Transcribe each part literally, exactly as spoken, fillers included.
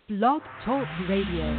Blog Talk Radio.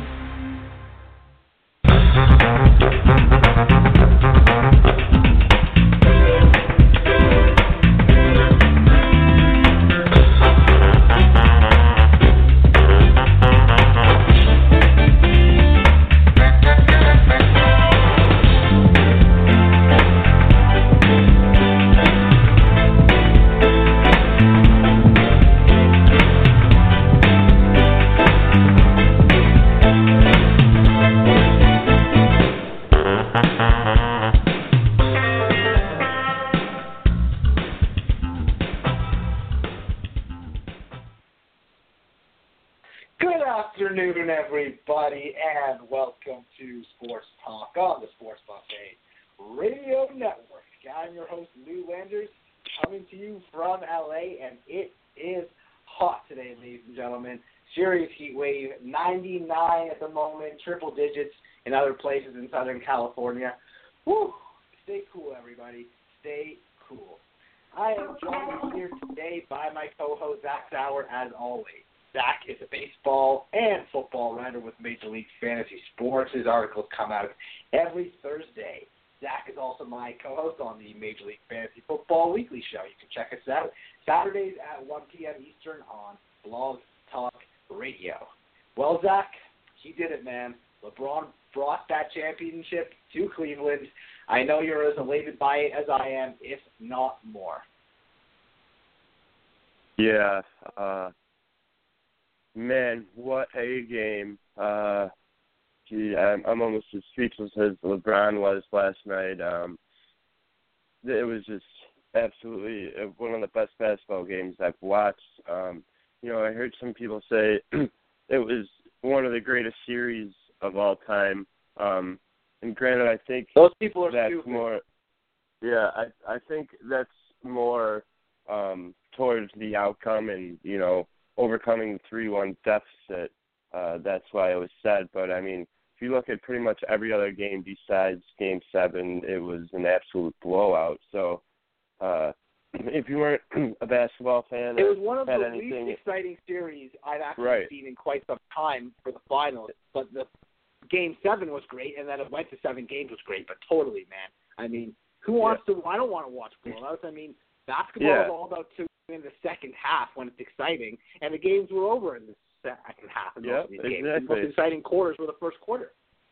Everybody, and welcome to Sports Talk on the Sports Buffet Radio Network. I'm your host, Lou Landers, coming to you from L A, and it is hot today, ladies and gentlemen. Serious heat wave, ninety-nine at the moment, triple digits in other places in Southern California. Woo! Stay cool, everybody. Stay cool. I am joined here today by my co-host, Zach Sauer, as always. Zach is a baseball and football writer with Major League Fantasy Sports. His articles come out every Thursday. Zach is also my co-host on the Major League Fantasy Football Weekly Show. You can check us out Saturdays at one p.m. Eastern on Blog Talk Radio. Well, Zach, he did it, man. LeBron brought that championship to Cleveland. I know you're as elated by it as I am, if not more. Yeah, uh... Man, what a game. Uh, gee, I'm, I'm almost as speechless as LeBron was last night. Um, it was just absolutely one of the best basketball games I've watched. Um, you know, I heard some people say it was one of the greatest series of all time. Um, and granted, I think those people are that's stupid. more, yeah, I, I think that's more um, towards the outcome and, you know, overcoming the three one deficit. Uh, that's why it was said. But, I mean, if you look at pretty much every other game besides Game seven, it was an absolute blowout. So, uh, if you weren't a basketball fan, it was one of the anything, least exciting series I've actually right. seen in quite some time for the finals. But the Game seven was great, and then it went to seven games was great. But totally, man. I mean, who wants yeah. to – I don't want to watch blowouts. I mean, basketball yeah. is all about two in the second half when it's exciting, and the games were over in the second half of yep, most of these games. exactly. The most exciting quarters were the first quarter.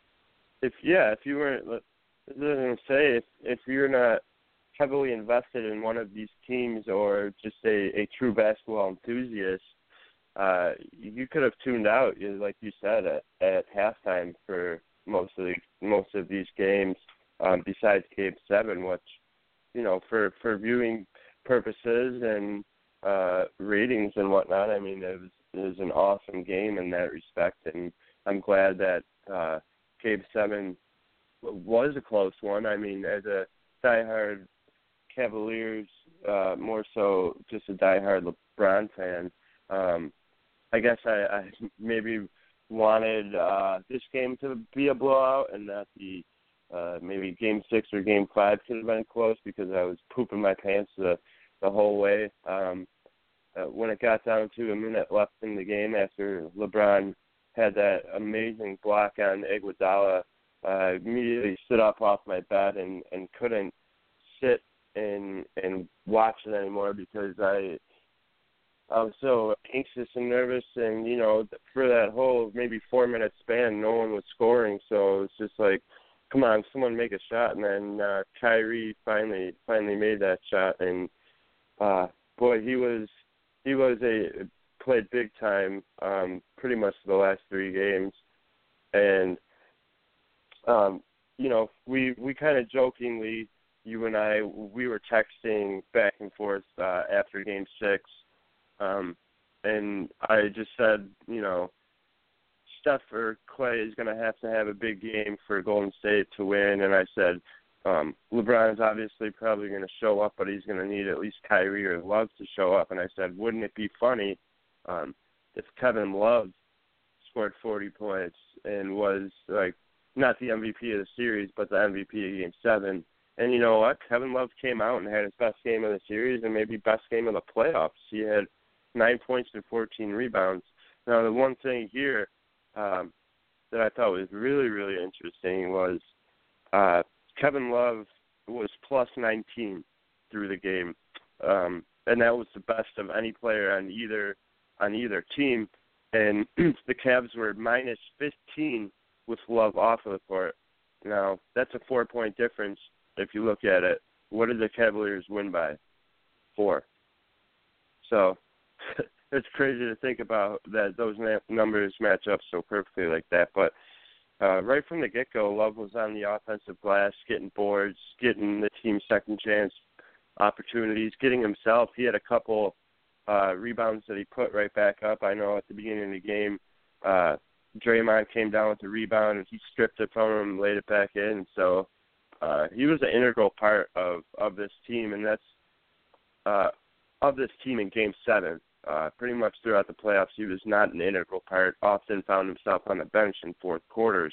If yeah, if you weren't, I was going to say, if if you're not heavily invested in one of these teams or just a, a true basketball enthusiast, uh, you could have tuned out, like you said, at, at halftime for most of the most of these games. Um, besides Game Seven, which you know, for for viewing purposes and uh, ratings and whatnot, I mean, it was, it was an awesome game in that respect, and I'm glad that uh, Game seven was a close one. I mean, as a diehard Cavaliers, uh, more so just a diehard LeBron fan, um, I guess I, I maybe wanted uh, this game to be a blowout and not the uh, maybe Game six or Game five could have been close because I was pooping my pants the the whole way. Um, uh, when it got down to a minute left in the game after LeBron had that amazing block on Iguodala, uh, I immediately stood up off my bed and, and couldn't sit and and watch it anymore because I I was so anxious and nervous, and you know, for that whole maybe four minute span, no one was scoring, so it's just like, come on, someone make a shot, and then uh, Kyrie finally finally made that shot, and Uh, boy, he was he was a played big time, um, pretty much the last three games, and um, you know we we kind of jokingly, you and I, we were texting back and forth uh, after Game Six, um, and I just said, you know, Steph or Clay is going to have to have a big game for Golden State to win, and I said, Um, LeBron's obviously probably going to show up, but he's going to need at least Kyrie or Love to show up. And I said, wouldn't it be funny um, if Kevin Love scored forty points and was, like, not the M V P of the series, but the M V P of Game seven? And you know what? Kevin Love came out and had his best game of the series and maybe best game of the playoffs. He had nine points and fourteen rebounds. Now, the one thing here um, that I thought was really, really interesting was uh, Kevin Love was plus nineteen through the game, um, and that was the best of any player on either on either team. And the Cavs were minus fifteen with Love off of the court. Now, that's a four-point difference if you look at it. What did the Cavaliers win by? Four. So it's crazy to think about that those na- numbers match up so perfectly like that. But uh, right from the get-go, Love was on the offensive glass, getting boards, getting the team second chance opportunities, getting himself. He had a couple uh, rebounds that he put right back up. I know at the beginning of the game, uh, Draymond came down with the rebound, and he stripped it from him and laid it back in. So uh, he was an integral part of, of this team, and that's uh, of this team in Game seven. Uh, pretty much throughout the playoffs, he was not an integral part, often found himself on the bench in fourth quarters.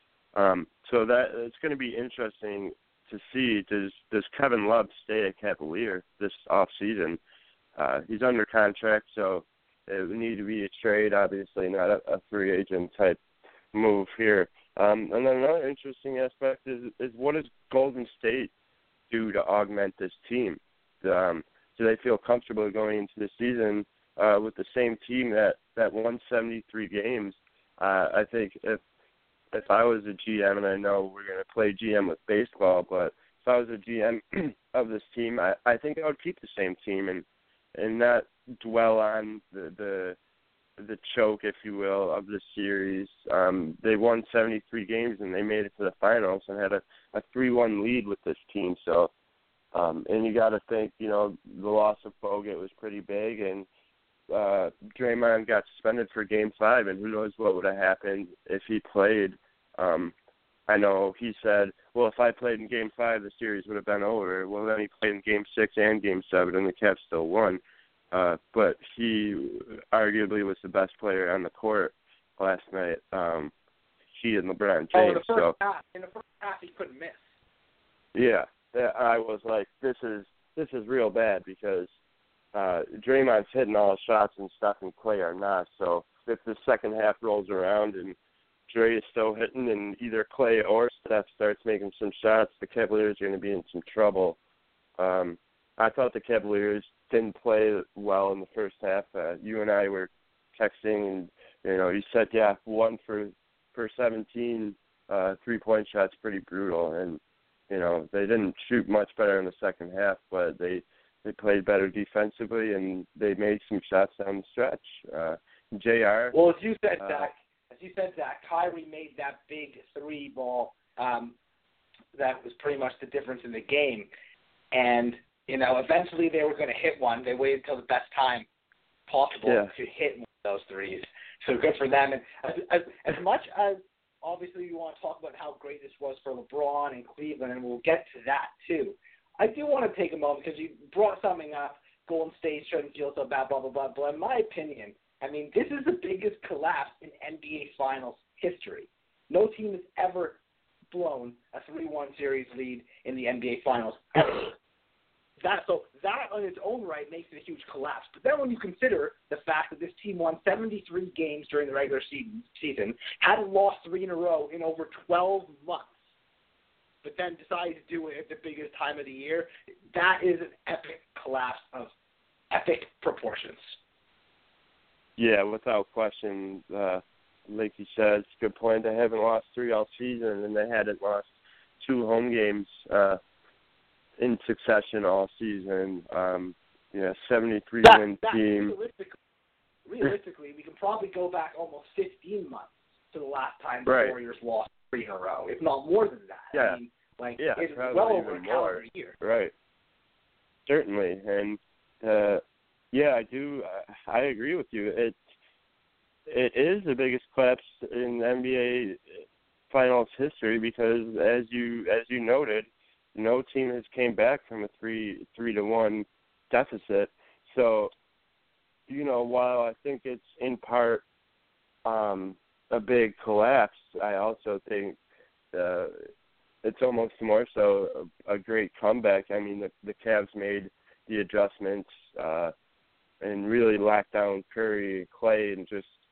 Um, so that it's going to be interesting to see, does does Kevin Love stay a Cavalier this offseason? Uh, he's under contract, so it would need to be a trade, obviously, not a, a free agent type move here. Um, and then another interesting aspect is, is what does Golden State do to augment this team? Um, do they feel comfortable going into the season uh, with the same team that, that won seventy-three games? Uh, I think if if I was a G M, and I know we're going to play G M with baseball, but if I was a G M of this team, I, I think I would keep the same team and and not dwell on the the, the choke, if you will, of the series. Um, they won seventy-three games, and they made it to the finals and had a, a three one lead with this team. So, um, and you got to think, you know, the loss of Bogut was pretty big, and uh, Draymond got suspended for Game Five, and who knows what would have happened if he played. Um, I know he said, well, if I played in Game Five, the series would have been over. Well, then he played in Game Six and Game Seven, and the Cavs still won. Uh, but he arguably was the best player on the court last night. Um, he and LeBron James. Oh, in the first so, half, in the first half, he couldn't miss. Yeah, I was like, this is this is real bad because uh, Draymond's hitting all the shots and Steph and Clay are not. So if the second half rolls around and Dre is still hitting and either Clay or Steph starts making some shots, the Cavaliers are going to be in some trouble. Um, I thought the Cavaliers didn't play well in the first half. Uh, you and I were texting, and you know, you said, yeah, one for for seventeen uh, three-point shots, pretty brutal. And you know, they didn't shoot much better in the second half, but they they played better defensively and they made some shots down the stretch. Uh, J R. Well, as you said, uh, Zach, as you said, Zach, Kyrie made that big three ball um, that was pretty much the difference in the game. And, you know, eventually they were going to hit one. They waited until the best time possible yeah. to hit one of those threes. So good for them. And as, as, as much as, obviously, we want to talk about how great this was for LeBron and Cleveland, and we'll get to that too, I do want to take a moment because you brought something up, Golden State shouldn't feel so bad, blah, blah, blah. But in my opinion, I mean, this is the biggest collapse in N B A Finals history. No team has ever blown a three one series lead in the N B A Finals ever. That, so that on its own right makes it a huge collapse. But then when you consider the fact that this team won seventy-three games during the regular season, season hadn't lost three in a row in over twelve months, but then decided to do it at the biggest time of the year, that is an epic collapse of epic proportions. Yeah, without question. Uh, like you said, it's a good point. They haven't lost three all season, and they hadn't lost two home games uh, in succession all season. Um, yeah, seventy-three that, win that, team. Realistically, realistically, we can probably go back almost fifteen months to the last time the Right. Warriors lost three in a row, if not more than that. Yeah. I mean, like, Yeah, it's probably well over a even calendar more. year. Right. Certainly, and uh, yeah, I do. Uh, I agree with you. It it is the biggest collapse in N B A Finals history because, as you as you noted, no team has came back from a three three to one deficit. So, you know, while I think it's in part um, a big collapse, I also think uh, it's almost more so a, a great comeback. I mean, the, the Cavs made the adjustments uh, and really locked down Curry and Clay and just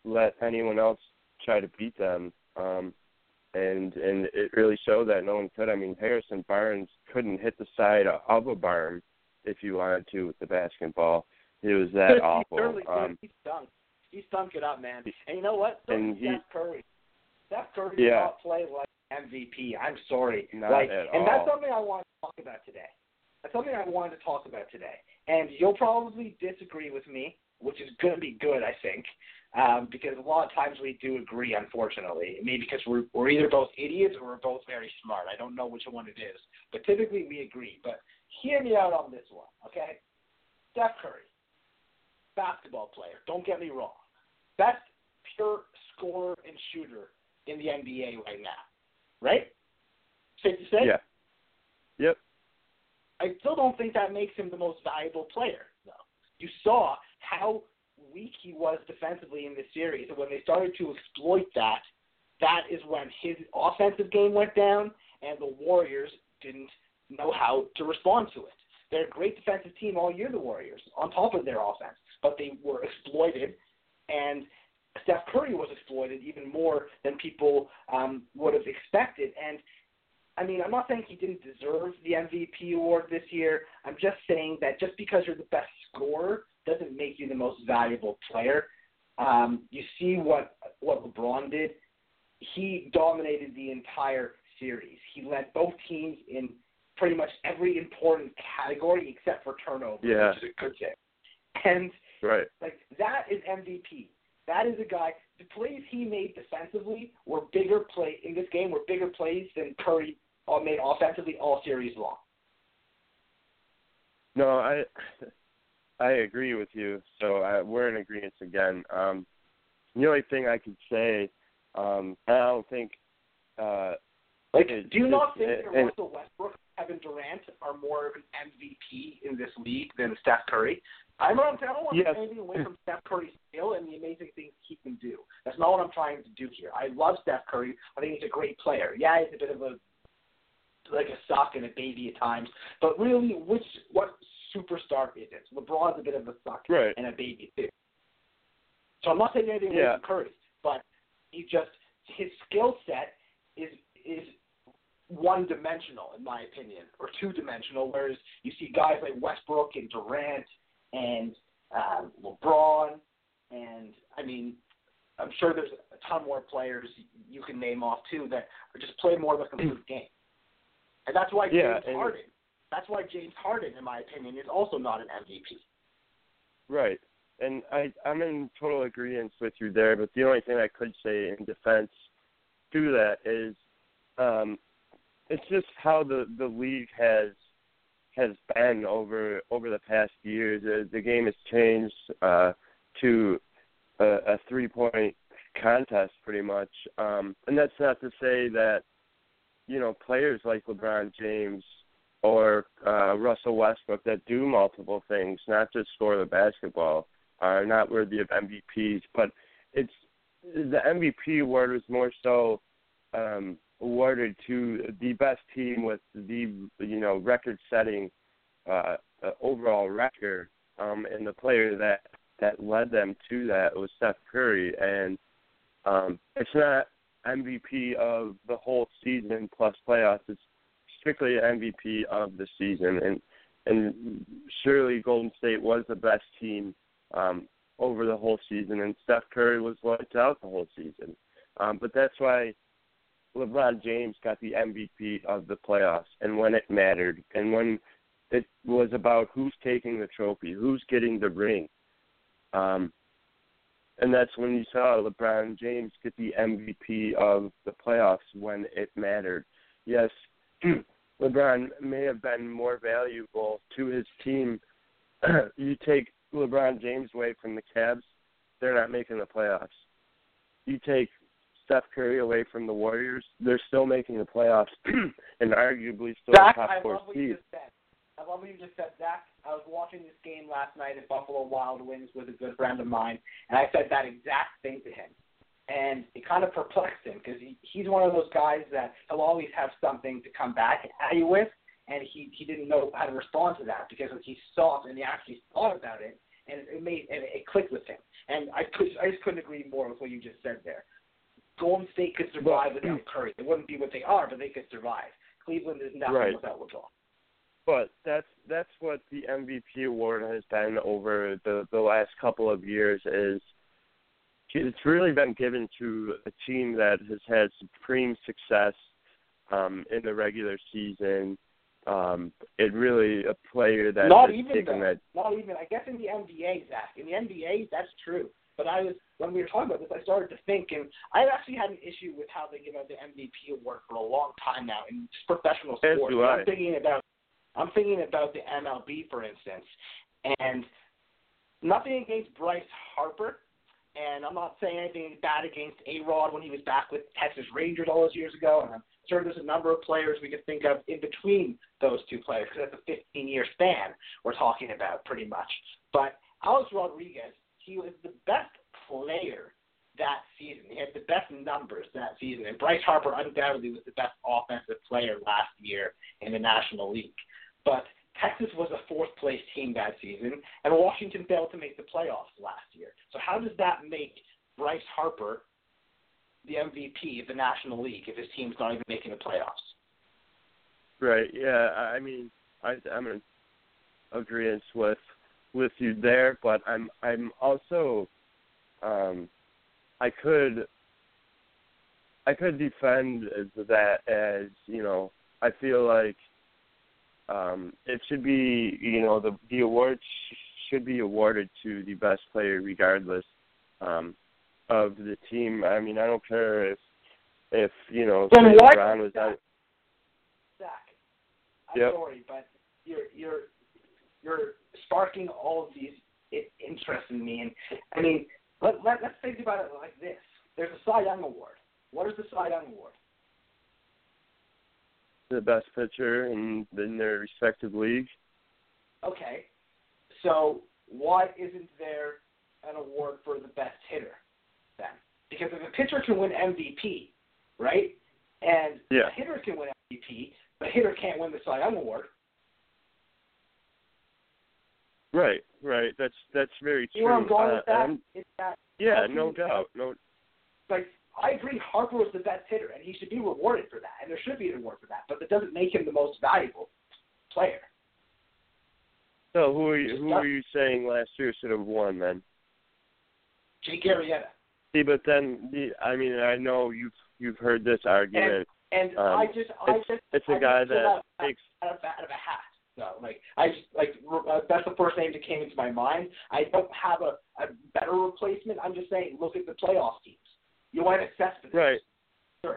let anyone else try to beat them. Um, and and it really showed that no one could. I mean, Harrison Barnes couldn't hit the side of a barn if you wanted to with the basketball. It was that awful. Early, um, he stunk. He stunk it up, man. And you know what? So and did he, Steph Curry. Steph Curry yeah. did not play like M V P. I'm sorry. Not like, at and all. that's something I want to talk about today. That's something I wanted to talk about today. And you'll probably disagree with me, which is going to be good, I think, um, because a lot of times we do agree, unfortunately. Maybe because we're, we're either both idiots or we're both very smart. I don't know which one it is. But typically we agree. But hear me out on this one, okay? Steph Curry, basketball player, don't get me wrong. Best pure scorer and shooter in the N B A right now, right? Safe to say? Yeah. Yep. I still don't think that makes him the most valuable player, though. You saw how weak he was defensively in this series, and when they started to exploit that, that is when his offensive game went down, and the Warriors didn't know how to respond to it. They're a great defensive team all year, the Warriors, on top of their offense, but they were exploited, and Steph Curry was exploited even more than people um, would have expected. And, I mean, I'm not saying he didn't deserve the M V P award this year. I'm just saying that just because you're the best scorer doesn't make you the most valuable player. Um, you see what what LeBron did. He dominated the entire series. He led both teams in pretty much every important category except for turnovers, Yeah. which is a good thing. And Right. like that is M V P. That is a guy. The plays he made defensively were bigger play in this game were bigger plays than Curry made offensively all series long. No, I I agree with you. So I, we're in agreement again. Um, the only thing I could say, um, I don't think. Uh, Like, it, do you not think it, that and, Russell Westbrook, Kevin Durant are more of an M V P in this league than Steph Curry? I'm not, I don't want to yes. take anything away from Steph Curry's skill and the amazing things he can do. That's not what I'm trying to do here. I love Steph Curry. I think he's a great player. Yeah, he's a bit of a like a suck and a baby at times, but really, which what superstar is it? LeBron's a bit of a suck right. and a baby too. So I'm not taking anything away Yeah. from Curry, but he just his skill set is is one dimensional in my opinion, or two dimensional. Whereas you see guys like Westbrook and Durant and um, LeBron, and I mean, I'm sure there's a ton more players you can name off too that are just play more of a complete game. And that's why Yeah, James and, Harden. That's why James Harden, in my opinion, is also not an M V P. Right. And I, I'm in total agreement with you there, but the only thing I could say in defense to that is um, it's just how the, the league has has been over over the past years. The, the game has changed uh, to a, a three-point contest pretty much. Um, and that's not to say that, you know, players like LeBron James or uh, Russell Westbrook that do multiple things, not just score the basketball, are not worthy of M V Ps. But it's the M V P award was more so um, awarded to the best team with the, you know, record-setting uh, uh, overall record, um, and the player that, that led them to that was Steph Curry. And um, it's not M V P of the whole season plus playoffs. It's strictly an M V P of the season, and and surely Golden State was the best team um, over the whole season, and Steph Curry was lights out the whole season. Um, but that's why LeBron James got the M V P of the playoffs, and when it mattered, and when it was about who's taking the trophy, who's getting the ring. Um, And that's when you saw LeBron James get the M V P of the playoffs when it mattered. Yes, LeBron may have been more valuable to his team. You take LeBron James away from the Cavs, they're not making the playoffs. You take Steph Curry away from the Warriors, they're still making the playoffs and arguably still Zach, a top I four love what you seed. just said. I love what you just said, Zach. I was watching this game last night at Buffalo Wild Wings with a good friend of mine, and I said that exact thing to him. And it kind of perplexed him because he, he's one of those guys that he'll always have something to come back at you with, and he, he didn't know how to respond to that because he saw it and he actually thought about it, and it made and it clicked with him. And I could I just couldn't agree more with what you just said there. Golden State could survive without Curry. They wouldn't be what they are, but they could survive. Cleveland is nothing right. without LeBron. But that's that's what the M V P award has been over the, the last couple of years. Is it's really been given to a team that has had supreme success um, in the regular season. Um, it really a player that not has even taken though, that. Not even. I guess in the N B A, Zach. In the N B A, that's true. But I was when we were talking about this, I started to think, and I actually had an issue with how they give out the M V P award for a long time now in professional As sports. do I. I'm thinking about I'm thinking about the M L B, for instance, and nothing against Bryce Harper, and I'm not saying anything bad against A-Rod when he was back with Texas Rangers all those years ago, and I'm sure there's a number of players we could think of in between those two players, because that's a fifteen-year span we're talking about pretty much. But Alex Rodriguez, he was the best player that season. He had the best numbers that season, and Bryce Harper undoubtedly was the best offensive player last year in the National League. But Texas was a fourth-place team that season, and Washington failed to make the playoffs last year. So how does that make Bryce Harper the M V P of the National League if his team's not even making the playoffs? Right. Yeah. I mean, I, I'm in agreement with with you there, but I'm I'm also um, I could I could defend that as, you know, I feel like um, it should be, you know, the the award sh- should be awarded to the best player regardless um, of the team. I mean, I don't care if if you know then why LeBron was out. Zach, I'm yep. sorry, but you're you're you're sparking all of these interest in me. And I mean, let, let let's think about it like this: there's a Cy Young Award. What is the Cy Young Award? The best pitcher in, in their respective league. Okay, so why isn't there an award for the best hitter then? Because if a pitcher can win M V P, right, and yeah. a hitter can win M V P, but a hitter can't win the Cy Young Award. Right, right. That's that's very true. You know where I'm going uh, with that? Um, It's that yeah, no doubt. No. Like, I agree, Harper was the best hitter, and he should be rewarded for that, and there should be an award for that, but that doesn't make him the most valuable player. So who are you, who are you saying last year should have won then? Jake Arrieta. See, but then the, I mean, I know you've you've heard this argument. And, and um, I just, I it's, just, it's a I guy just pulled that out, takes out of, out of a hat. No, like I just like uh, that's the first name that came into my mind. I don't have a, a better replacement. I'm just saying, look at the playoff teams. You want to assess for this. Right. Sure.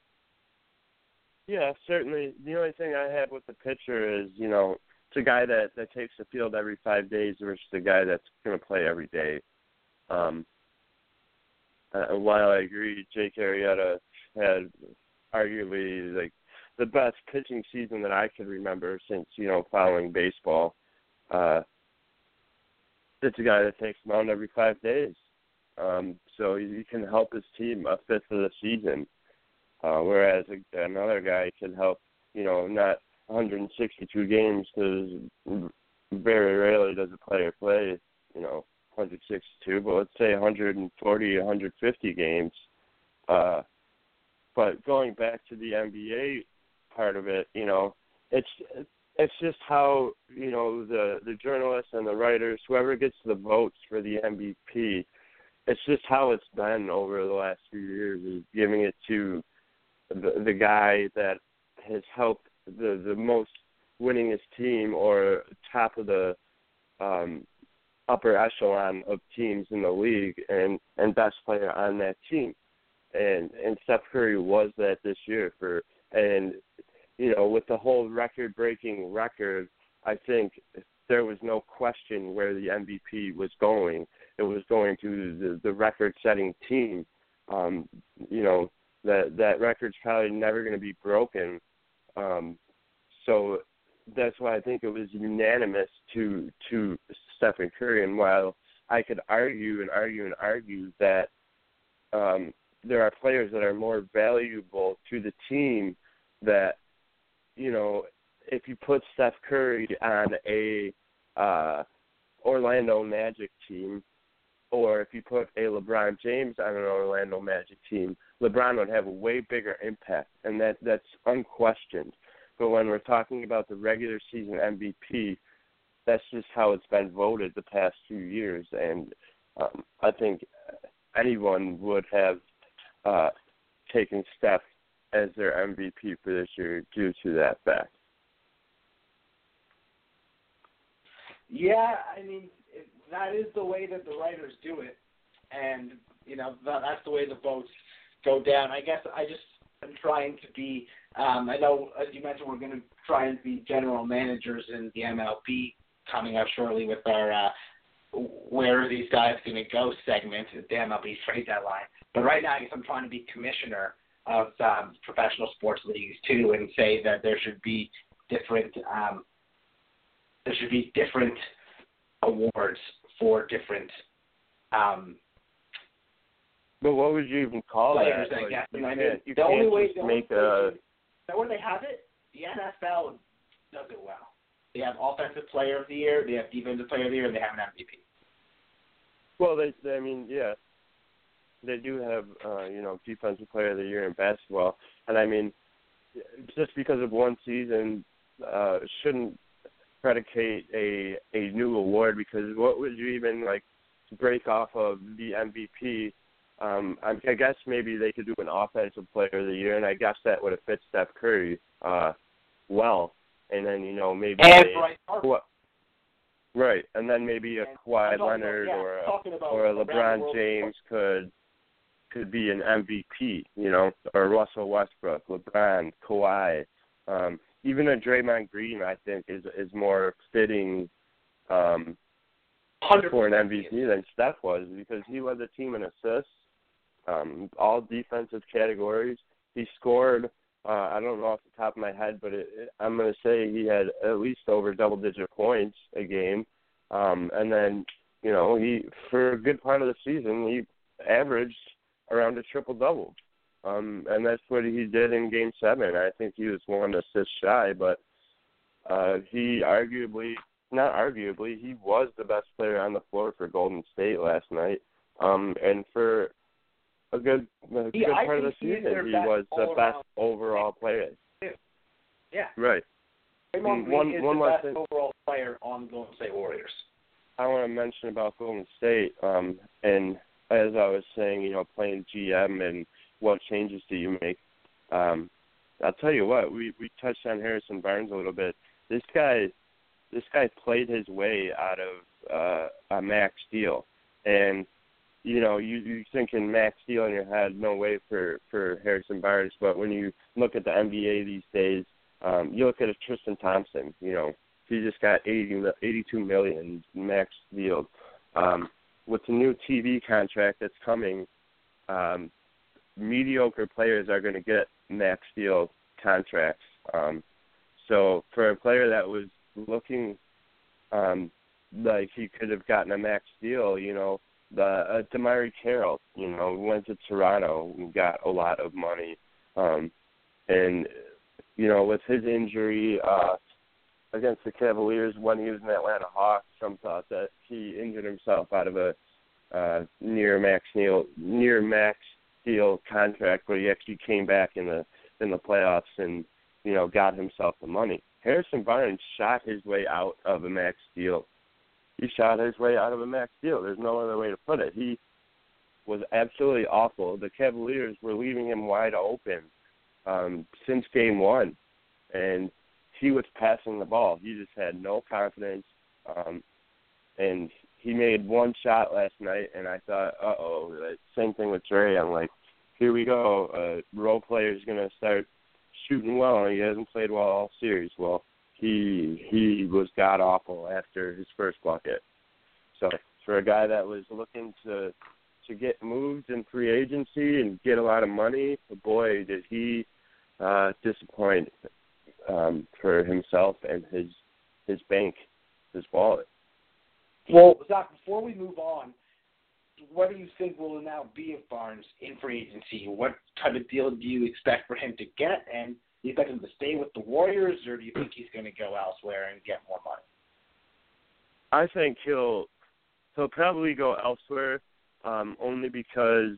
Yeah, certainly. The only thing I have with the pitcher is, you know, it's a guy that, that takes the field every five days versus a guy that's going to play every day. Um, uh, while I agree, Jake Arrieta had arguably like the best pitching season that I could remember since, you know, following baseball. Uh, it's a guy that takes the mound every five days. Um, so he can help his team a fifth of the season, uh, whereas a, another guy can help, you know, not one hundred sixty-two games, because very rarely does a player play, you know, one hundred sixty-two, but let's say one hundred forty, one hundred fifty games. Uh, but going back to the N B A part of it, you know, it's it's just how, you know, the, the journalists and the writers, whoever gets the votes for the M V P, it's just how it's been over the last few years, is giving it to the, the guy that has helped the, the most winningest team, or top of the um, upper echelon of teams in the league, and, and best player on that team. And and Steph Curry was that this year. For and, you know, with the whole record-breaking record, I think there was no question where the M V P was going. It was going to the, the record-setting team. Um, you know, that that record's probably never going to be broken. Um, so that's why I think it was unanimous to to Stephen Curry. And while I could argue and argue and argue that um, there are players that are more valuable to the team, that, you know, if you put Steph Curry on a uh, Orlando Magic team, or if you put a LeBron James on an Orlando Magic team, LeBron would have a way bigger impact, and that that's unquestioned. But when we're talking about the regular season M V P, that's just how it's been voted the past few years, and um, I think anyone would have uh, taken Steph as their M V P for this year due to that fact. Yeah, I mean, it, that is the way that the writers do it, and, you know, that, that's the way the votes go down. I guess I just am trying to be, um, I know, as you mentioned, we're going to try and be general managers in the M L B coming up shortly with our uh, where are these guys going to go segment at the M L B trade deadline. But right now, I guess I'm trying to be commissioner of um, professional sports leagues, too, and say that there should be different um, there should be different awards for different um, but what would you even call players, that? I Like, guess. you And I can't, mean, you the can't only way, just the only make way a... Now, where they have it, the N F L does it well. They have Offensive Player of the Year, they have Defensive Player of the Year, and they have an M V P. Well, they, they I mean, yeah, they do have, uh, you know, Defensive Player of the Year in basketball. And, I mean, just because of one season uh, shouldn't predicate a, a new award, because what would you even, like, break off of the M V P? Um, I, I guess maybe they could do an Offensive Player of the Year, and I guess that would have fit Steph Curry uh, well. And then, you know, maybe And they, Bryce Harper. What, right, and then maybe a And Kawhi I'm talking Leonard about, yeah, or a, talking about or a around the LeBron world. James could could be an M V P, you know, or Russell Westbrook, LeBron, Kawhi. Um, even a Draymond Green, I think, is is more fitting um, for an M V P than Steph was, because he led the team in assists, um, all defensive categories. He scored, uh, I don't know off the top of my head, but it, it, I'm going to say he had at least over double-digit points a game. Um, and then, you know, he for a good part of the season, he averaged around a triple-double. Um, and that's what he did in Game seven. I think he was one assist shy, but uh, he arguably, not arguably, he was the best player on the floor for Golden State last night. Um, and for a good, a good Yeah, part of the season, he was the best overall player. Yeah. Right. Draymond Green one, is one the last best thing overall player on the Golden State Warriors. I want to mention about Golden State, um, and as I was saying, you know, playing G M and what changes do you make? Um, I'll tell you what, we, we touched on Harrison Barnes a little bit. This guy, this guy played his way out of uh, a max deal, and you know, you you thinking max deal in your head, no way for, for Harrison Barnes. But when you look at the N B A these days, um, you look at a Tristan Thompson. You know, he just got eighty, eighty-two million max deal. Um, with the new T V contract that's coming, um, mediocre players are going to get max deal contracts. Um, so for a player that was looking um, like he could have gotten a max deal, you know, the uh, Damari Carroll, you know, went to Toronto and got a lot of money. Um, and, you know, with his injury uh, against the Cavaliers when he was in the Atlanta Hawks, some thought that he injured himself out of a uh, near max deal, near max deal contract, but he actually came back in the in the playoffs and, you know, got himself the money. Harrison Barnes shot his way out of a max deal. He shot his way out of a max deal. There's no other way to put it. He was absolutely awful. The Cavaliers were leaving him wide open um, since game one, and he was passing the ball. He just had no confidence, um, and he made one shot last night, and I thought, uh-oh, same thing with Dre. I'm like, here we go. A role player's going to start shooting well, and he hasn't played well all series. Well, he he was god-awful after his first bucket. So for a guy that was looking to to get moved in free agency and get a lot of money, boy, did he uh, disappoint um, for himself and his his bank, his wallet. Well, Zach, before we move on, what do you think will now be of Barnes in free agency? What type of deal do you expect for him to get? And do you expect him to stay with the Warriors, or do you think he's going to go elsewhere and get more money? I think he'll he'll probably go elsewhere, um, only because,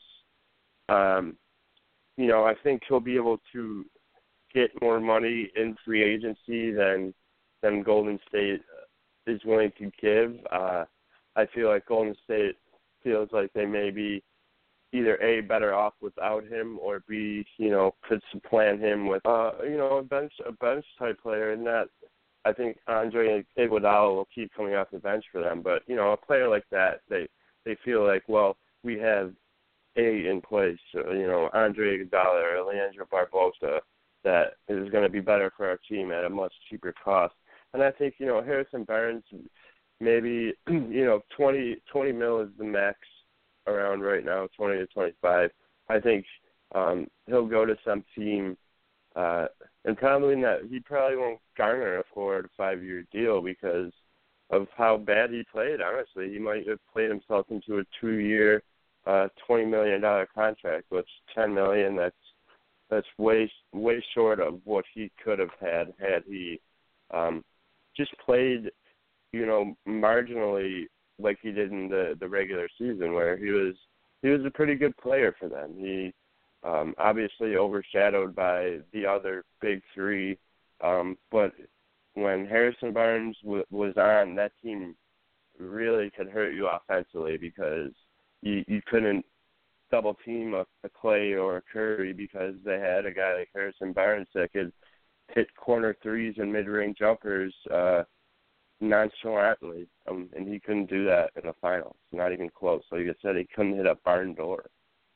um, you know, I think he'll be able to get more money in free agency than than Golden State is willing to give. Uh, I feel like Golden State feels like they may be either A, better off without him, or B, you know, could supplant him with, uh, you know, a bench a bench type player. And that, I think Andre Iguodala will keep coming off the bench for them. But, you know, a player like that, they they feel like, well, we have A in place, so, you know, Andre Iguodala or Leandro Barbosa, that is going to be better for our team at a much cheaper cost. And I think, you know, Harrison Barnes, maybe, you know, twenty, twenty mil is the max around right now, twenty to twenty-five. I think um, he'll go to some team, uh, and probably not, he probably won't garner a four to five year deal because of how bad he played, honestly. He might have played himself into a two year, uh, twenty million dollars contract, which ten million dollars, that's, that's way, way short of what he could have had had he um, just played, you know, marginally like he did in the, the regular season, where he was he was a pretty good player for them. He um, obviously overshadowed by the other big three, um, but when Harrison Barnes w- was on, that team really could hurt you offensively because you, you couldn't double team a, a Clay or a Curry because they had a guy like Harrison Barnes that could hit corner threes and mid-range jumpers uh, nonchalantly, um, and he couldn't do that in the finals, not even close. Like I said, he couldn't hit a barn door.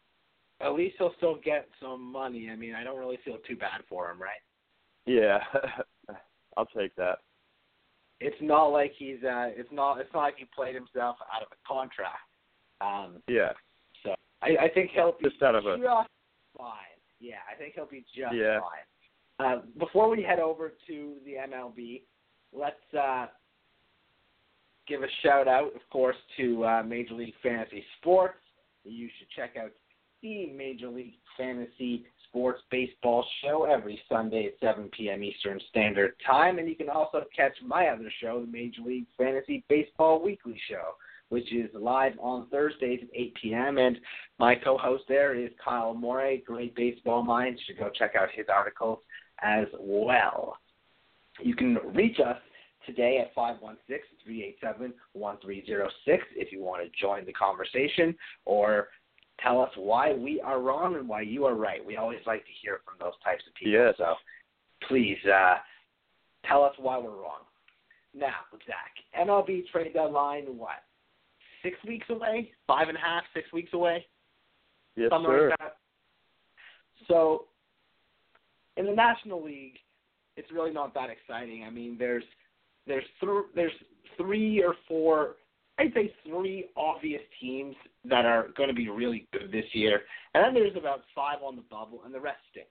At least he'll still get some money. I mean, I don't really feel too bad for him, right? Yeah, I'll take that. It's not like he's uh, it's not it's not like he played himself out of a contract. Um, yeah. So I, I think he'll be just out of a just fine. Yeah, I think he'll be just yeah. fine. Uh, before we head over to the M L B, let's uh, give a shout out, of course, to uh, Major League Fantasy Sports. You should check out the Major League Fantasy Sports Baseball Show every Sunday at seven p.m. Eastern Standard Time. And you can also catch my other show, the Major League Fantasy Baseball Weekly Show, which is live on Thursdays at eight p.m. And my co-host there is Kyle Morey, great baseball mind. You should go check out his articles as well. You can reach us today at five one six, three eight seven, one three zero six if you want to join the conversation or tell us why we are wrong and why you are right. We always like to hear from those types of people. Yes. So please uh, tell us why we're wrong. Now, Zach, M L B trade deadline, what, six weeks away? Five and a half, six weeks away? Yes, Something sir. like that. So in the National League, it's really not that exciting. I mean, there's there's th- there's three or four, I'd say three obvious teams that are going to be really good this year, and then there's about five on the bubble, and the rest stink.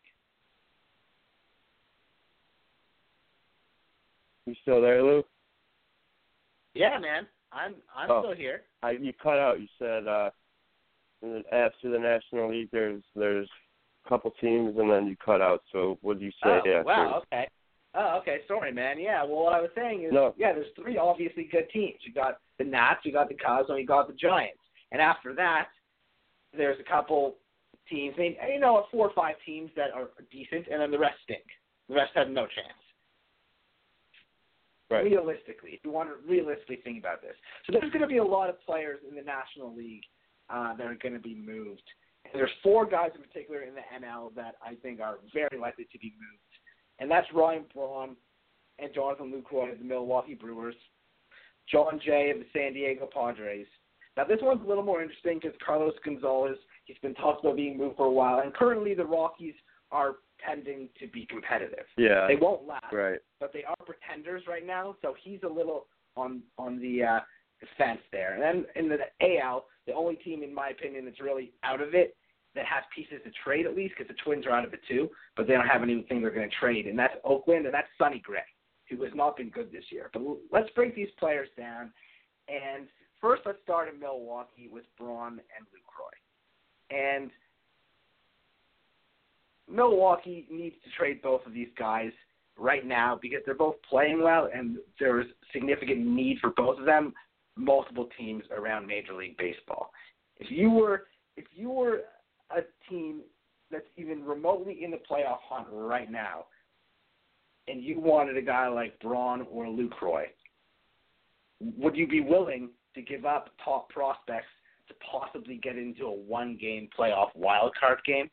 You still there, Lou? Yeah, man, I'm I'm oh, still here. I, you cut out. You said uh, after the National League, there's there's a couple teams, and then you cut out. So what did you say? Oh, after? wow, okay. Oh, okay, sorry, man. Yeah, well, what I was saying is, no. yeah, there's three obviously good teams. You got the Nats, you got the Cubs, and you got the Giants. And after that, there's a couple teams, I mean, you know, four or five teams that are decent, and then the rest stink. The rest have no chance. Right. Realistically, if you want to realistically think about this. So there's going to be a lot of players in the National League uh, that are going to be moved. And there's four guys in particular in the N L that I think are very likely to be moved. And that's Ryan Braun and Jonathan Lucroy of the Milwaukee Brewers, John Jay of the San Diego Padres. Now, this one's a little more interesting because Carlos Gonzalez, he's been talked about being moved for a while, and currently the Rockies are tending to be competitive. Yeah. They won't last, right. but they are pretenders right now, so he's a little on on the uh, fence there. And then in the A L, the only team, in my opinion, that's really out of it, that has pieces to trade at least, because the Twins are out of it too, but they don't have anything they're going to trade, and that's Oakland, and that's Sonny Gray, who has not been good this year. But let's break these players down, and first let's start in Milwaukee with Braun and Lucroy. And Milwaukee needs to trade both of these guys. right now, because they're both playing well and there's significant need for both of them, multiple teams around Major League Baseball. If you were if you were a team that's even remotely in the playoff hunt right now, and you wanted a guy like Braun or Lucroy, would you be willing to give up top prospects to possibly get into a one-game playoff wild card game?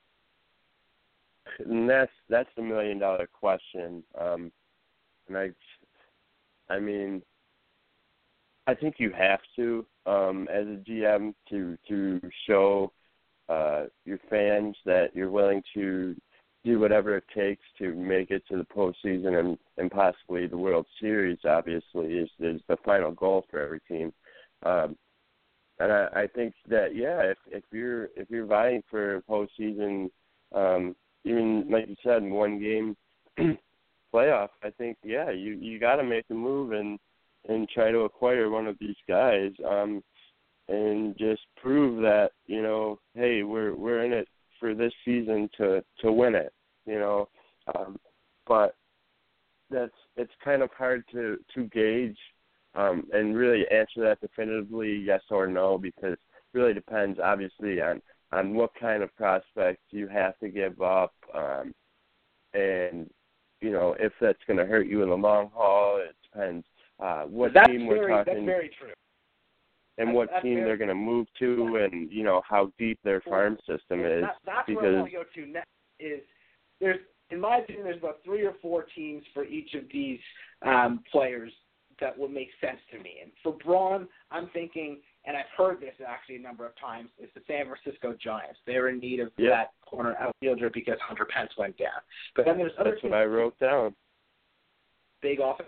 And that's that's the million dollar question. Um, and I, I mean, I think you have to, um, as a G M, to to show uh, your fans that you're willing to do whatever it takes to make it to the postseason and, and possibly the World Series. Obviously, is is the final goal for every team. Um, and I, I think that yeah, if if you're if you're vying for a postseason, um, even like you said, in one game playoff, I think yeah, you you got to make a move and. and try to acquire one of these guys, um, and just prove that, you know, hey, we're we're in it for this season to, to win it, you know. Um, but that's it's kind of hard to, to gauge um, and really answer that definitively yes or no, because it really depends, obviously, on, on what kind of prospects you have to give up, um, and, you know, if that's going to hurt you in the long haul. It depends. Uh, what that's team we're very, talking, that's very true. and that's, what that's team very, they're going to move to, and you know how deep their farm system well, is. that, that's because where I want to go to next. Is there's, in my opinion, there's about three or four teams for each of these um, players that would make sense to me. And for Braun, I'm thinking, and I've heard this actually a number of times, is the San Francisco Giants. They're in need of yep. that corner outfielder because Hunter Pence went down. But then there's other that's teams, what I wrote down. Big offense.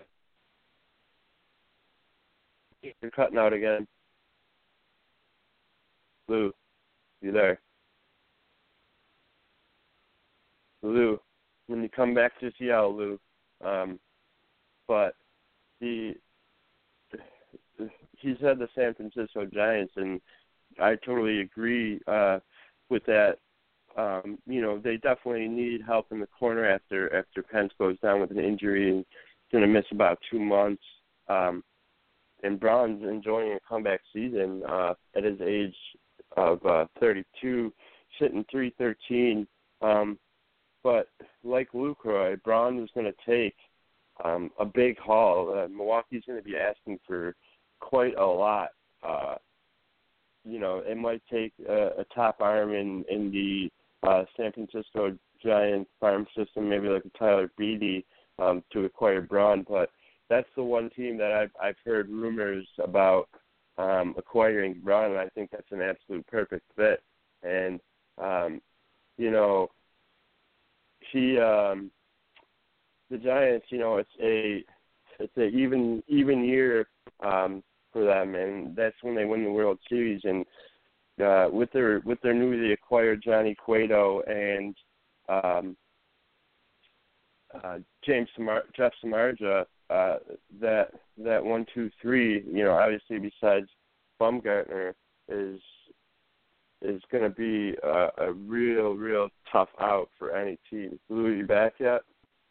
You're cutting out again. Lou, you there? Lou, when you come back to Seattle, Lou. Um, but he he said the San Francisco Giants, and I totally agree uh, with that. Um, you know, they definitely need help in the corner after after Pence goes down with an injury and going to miss about two months. Um, and Braun's enjoying a comeback season uh, at his age of uh, thirty-two, sitting three thirteen. Um, but like Lucroy, Braun is going to take um, a big haul. Uh, Milwaukee's going to be asking for quite a lot. Uh, you know, it might take a, a top arm in, in the uh, San Francisco Giants farm system, maybe like a Tyler Beede, um, to acquire Braun, but that's the one team that I've I've heard rumors about um, acquiring Braun, and I think that's an absolute perfect fit. And um, you know, he um, the Giants, you know, it's a it's a even even year um, for them, and that's when they win the World Series. And uh, with their with their newly acquired Johnny Cueto and um, uh, James Samar- Jeff Samardzija. Uh, that that one, two, three, you know, obviously besides Bumgarner is is going to be a, a real, real tough out for any team. Lou, you back yet?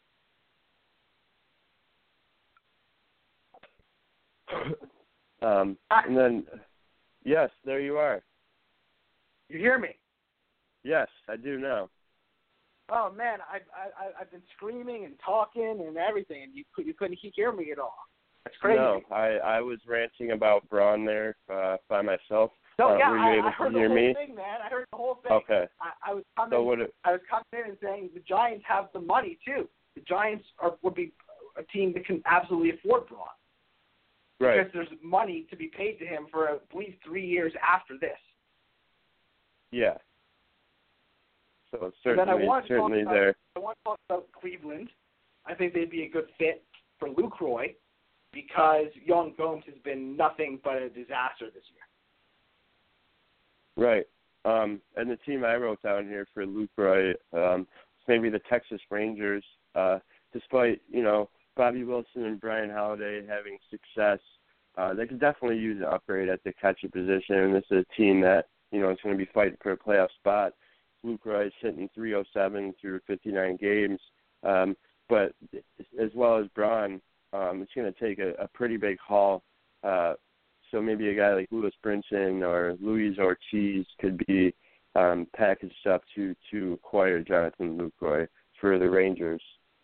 um, and then, yes, there you are. You hear me? Yes, I do now. Oh man, I I I've been screaming and talking and everything, and you you couldn't hear me at all. That's crazy. No, I I was ranting about Braun there uh, by myself. No, uh, yeah, were you I, able I heard to the hear whole me? thing, man. I heard the whole thing. Okay. I, I was coming. So what it, I was coming in and saying the Giants have the money too. The Giants are would be a team that can absolutely afford Braun. Right. Because there's money to be paid to him for at least three years after this. Yeah. So certainly, and then I want to certainly talk about, there. I want to talk about Cleveland. I think they'd be a good fit for Lucroy because Young Gomes has been nothing but a disaster this year. Right. Um, and the team I wrote down here for Lucroy, um, is maybe the Texas Rangers. Uh, despite, you know, Bobby Wilson and Brian Halladay having success, uh, they could definitely use an upgrade at the catcher position. And this is a team that, you know, is going to be fighting for a playoff spot. Lucroy is hitting three oh seven through fifty-nine games. Um, but as well as Braun, um, it's going to take a, a pretty big haul. Uh, so maybe a guy like Lewis Brinson or Luis Ortiz could be um, packaged up to, to acquire Jonathan Lucroy for the Rangers.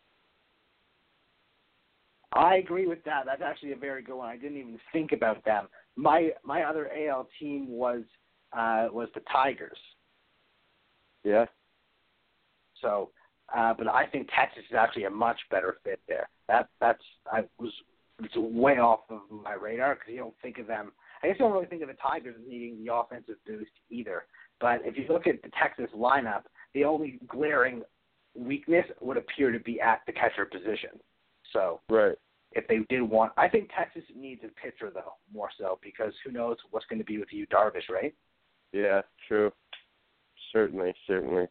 I agree with that. That's actually a very good one. I didn't even think about them. My my other A L team was uh, was the Tigers. Yeah. So, uh, but I think Texas is actually a much better fit there. That that's I was it's way off of my radar because you don't think of them. I guess you don't really think of the Tigers as needing the offensive boost either. But if you look at the Texas lineup, the only glaring weakness would appear to be at the catcher position. So, right. If they did want, I think Texas needs a pitcher though, more so because who knows what's going to be with you, Darvish, right? Yeah, true. Certainly, certainly.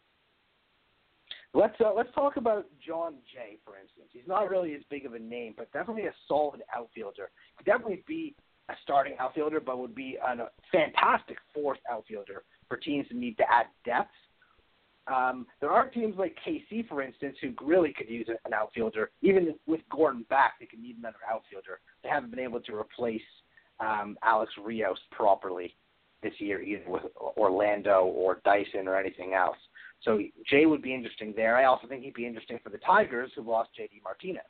Let's uh, let's talk about Jon Jay, for instance. He's not really as big of a name, but definitely a solid outfielder. Could definitely be a starting outfielder, but would be a fantastic fourth outfielder for teams that need to add depth. Um, there are teams like K C, for instance, who really could use an outfielder. Even with Gordon back, they could need another outfielder. They haven't been able to replace um, Alex Rios properly this year, either with Orlando or Dyson or anything else. So Jay would be interesting there. I also think he'd be interesting for the Tigers, who lost J D Martinez.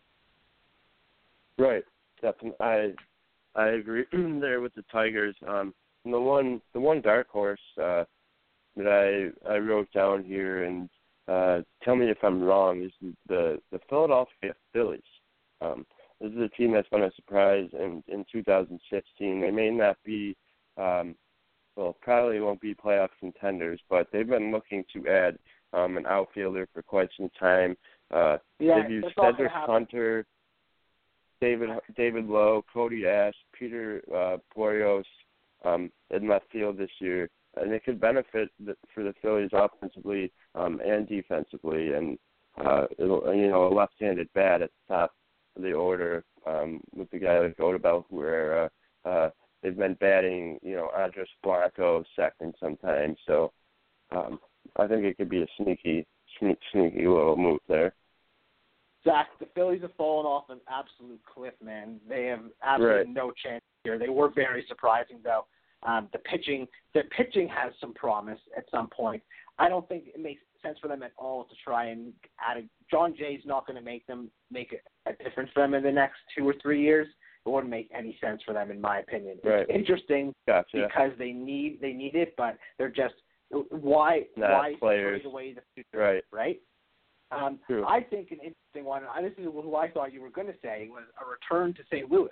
Right. Definitely. I I agree there with the Tigers. Um, and the one the one dark horse uh, that I I wrote down here, and uh, tell me if I'm wrong, is the the Philadelphia Phillies. Um, this is a team that's been a surprise in in two thousand sixteen. They may not be. Um, Well, probably won't be playoff contenders, but they've been looking to add um, an outfielder for quite some time. Uh, yeah, they've used Cedric Hunter, David David Lowe, Cody Ash, Peter uh, Boyos um, in left field this year, and it could benefit the, for the Phillies offensively um, and defensively. And uh, it'll, you know, a left-handed bat at the top of the order um, with the guy like Odubel Herrera. Uh, They've been batting, you know, Andres Blanco second sometimes. So um, I think it could be a sneaky, sneaky, sneaky little move there. Zach, the Phillies have fallen off an absolute cliff, man. They have absolutely right. no chance here. They were very surprising, though. Um, the pitching, their pitching has some promise at some point. I don't think it makes sense for them at all to try and add a – Jon Jay's not going to make them make a, a difference for them in the next two or three years. It wouldn't make any sense for them, in my opinion. Right. It's interesting gotcha. because they need they need it, but they're just why Not why players. trade away the future, right? Right. Um, True. I think an interesting one. This is who I thought you were going to say was a return to Saint Louis.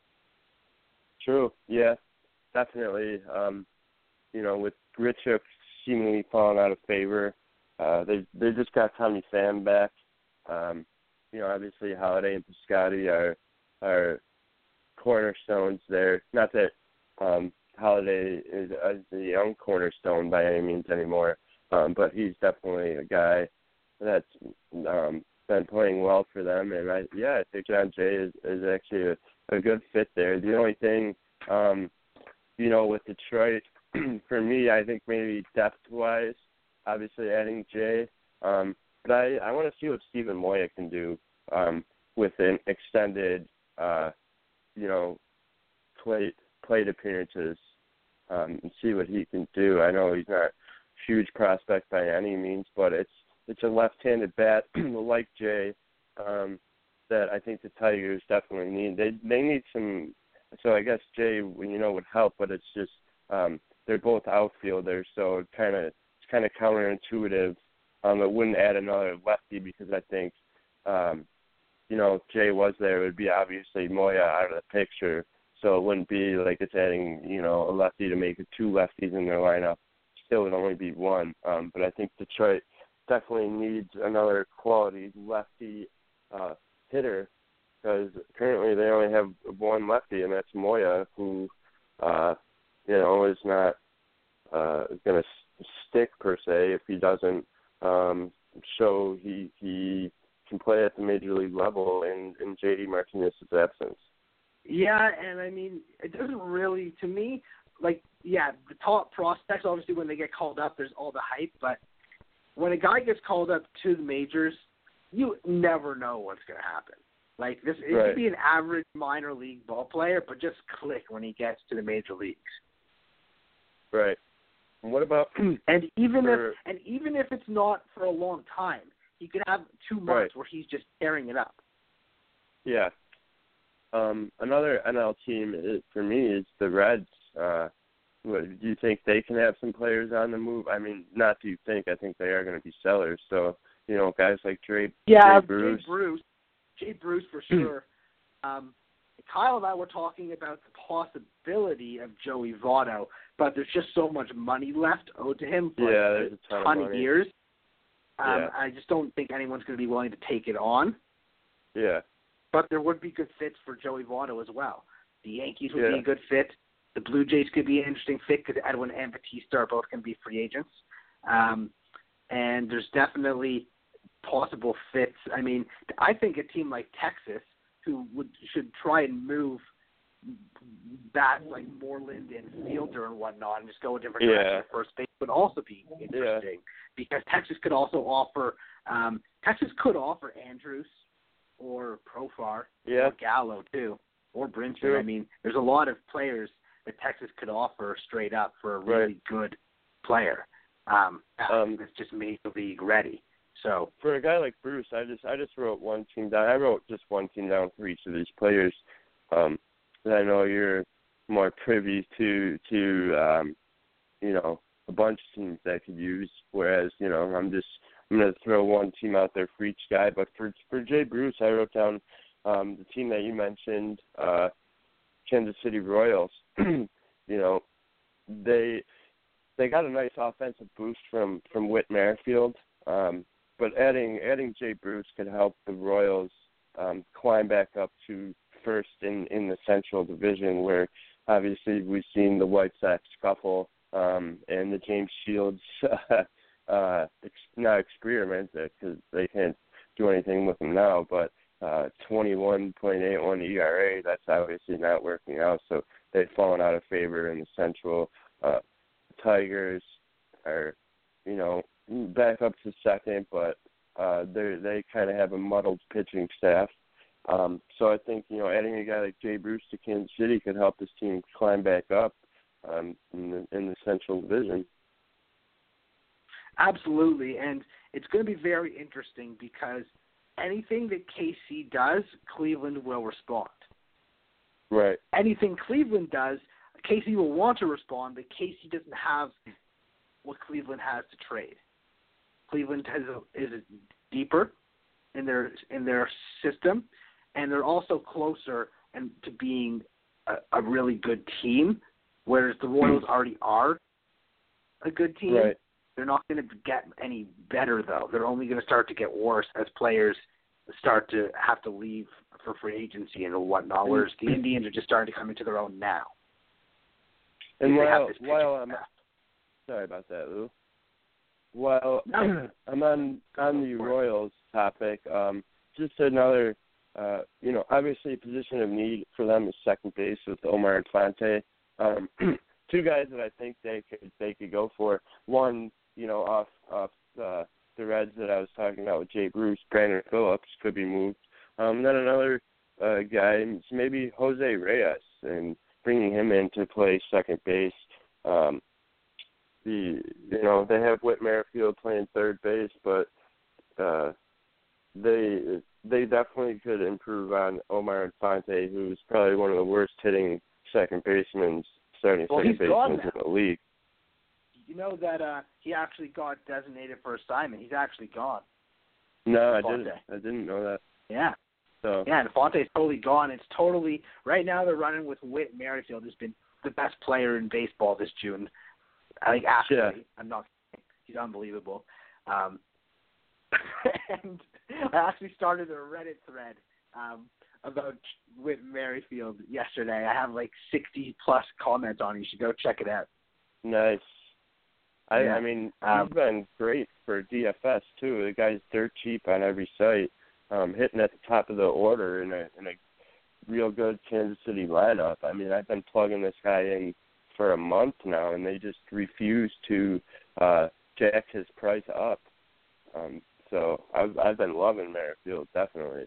True. Yeah, definitely. Um, you know, with Grichuk seemingly falling out of favor, uh, they they just got Tommy Pham back. Um, you know, obviously Holiday and Piscotty are are cornerstones there. Not that um, Holiday is, is a young cornerstone by any means anymore, um, but he's definitely a guy that's um, been playing well for them. And I, yeah, I think Jon Jay is, is actually a, a good fit there. The only thing, um, you know, with Detroit, for me, I think maybe depth-wise, obviously adding Jay, um, but I, I want to see what Steven Moya can do um, with an extended uh, you know, plate plate appearances um, and see what he can do. I know he's not a huge prospect by any means, but it's it's a left-handed bat like Jay um, that I think the Tigers definitely need. They they need some. So I guess Jay, you know, would help, but it's just um, they're both outfielders, so it kind of it's kind of counterintuitive. Um, it wouldn't add another lefty because I think. Um, you know, Jay was there, it would be obviously Moya out of the picture. So it wouldn't be like it's adding, you know, a lefty to make it two lefties in their lineup. Still would only be one. Um, but I think Detroit definitely needs another quality lefty uh, hitter because currently they only have one lefty, and that's Moya, who, uh, you know, is not uh, going to stick per se if he doesn't um, show he he – can play at the major league level in, in J D Martinez's absence. Yeah, and I mean, it doesn't really, to me, like, yeah, the top prospects, obviously when they get called up, there's all the hype, but when a guy gets called up to the majors, you never know what's going to happen. Like this, it right. could be an average minor league ball player, but just click when he gets to the major leagues. Right. And what about? And even for, if and even if it's not for a long time, he could have two months right. where he's just tearing it up. Yeah. Um, another N L team is, for me is the Reds. Uh, what, do you think they can have some players on the move? I mean, not do you think? I think they are going to be sellers. So you know, guys like Dre, yeah, Jay Bruce. Jay Bruce, Jay Bruce for sure. um, Kyle and I were talking about the possibility of Joey Votto, but there's just so much money left owed to him for yeah, a there's a ton, ton of, of money. years. Um, yeah. I just don't think anyone's going to be willing to take it on. Yeah. But there would be good fits for Joey Votto as well. The Yankees would yeah. be a good fit. The Blue Jays could be an interesting fit because Edwin and Batista are both going to be free agents. Um, and there's definitely possible fits. I mean, I think a team like Texas, who would should try and move back like Moreland and Fielder and whatnot and just go a different yeah. direction at first base, would also be interesting yeah. because Texas could also offer um, Texas could offer Andrews or Profar yeah. or Gallo too, or Brinson. Sure. I mean, there's a lot of players that Texas could offer straight up for a really right. good player. Um, um, that's just major league ready. So for a guy like Bruce, I just I just wrote one team down. I wrote just one team down for each of these players. Um, and I know you're more privy to to um, you know, a bunch of teams that I could use. Whereas you know, I'm just I'm going to throw one team out there for each guy. But for for Jay Bruce, I wrote down um, the team that you mentioned, uh, Kansas City Royals. You know, they they got a nice offensive boost from from Whit Merrifield. Um, But adding adding Jay Bruce could help the Royals um, climb back up to first in, in the Central Division, where obviously we've seen the White Sox scuffle um, and the James Shields uh, ex- not experiment because they can't do anything with him now, but uh, twenty-one point eight one E R A, that's obviously not working out. So they've fallen out of favor in the Central. Uh, Tigers are, you know, back up to second, but uh, they they kind of have a muddled pitching staff. Um, so I think, you know, adding a guy like Jay Bruce to Kansas City could help this team climb back up um, in the in the Central Division. Absolutely, and it's going to be very interesting because anything that K C does, Cleveland will respond. Right. Anything Cleveland does, K C will want to respond, but K C doesn't have what Cleveland has to trade. Cleveland has a, is deeper in their in their system, and they're also closer and to being a, a really good team, whereas the Royals already are a good team. Right. They're not going to get any better, though. They're only going to start to get worse as players start to have to leave for free agency and whatnot, whereas the Indians are just starting to come into their own now. And They have while, this pitching while I'm staff. sorry about that, Lou. While No. I'm on on the Royals topic, um, just another, uh, you know, obviously a position of need for them is second base with Omar Infante. Um, two guys that I think they could they could go for. One, you know, off off uh, the Reds that I was talking about with Jay Bruce, Brandon Phillips could be moved. Um, and then another uh, guy, maybe Jose Reyes, and bringing him in to play second base. Um, the you know they have Whit Merrifield playing third base, but uh, they they definitely could improve on Omar Infante, who's probably one of the worst hitting second basemen, starting well, second he's gone basemen now. in the league. You know that uh, he actually got designated for assignment. He's actually gone. No, I Infante. didn't. I didn't know that. Yeah. So Yeah, Infante's totally gone. It's totally right now. They're running with Whit Merrifield, who's been the best player in baseball this June. I think actually, yeah. I'm not. He's unbelievable. Um, and I actually started a Reddit thread um, about Whit Merrifield yesterday. I have like sixty plus comments on it. You should go check it out. Nice. I, Yeah. I mean, Um, he's been great for D F S too. The guy's dirt cheap on every site, um, hitting at the top of the order in a in a real good Kansas City lineup. I mean, I've been plugging this guy in for a month now, and they just refuse to uh, jack his price up. Um, So I've I've been loving Merrifield, definitely.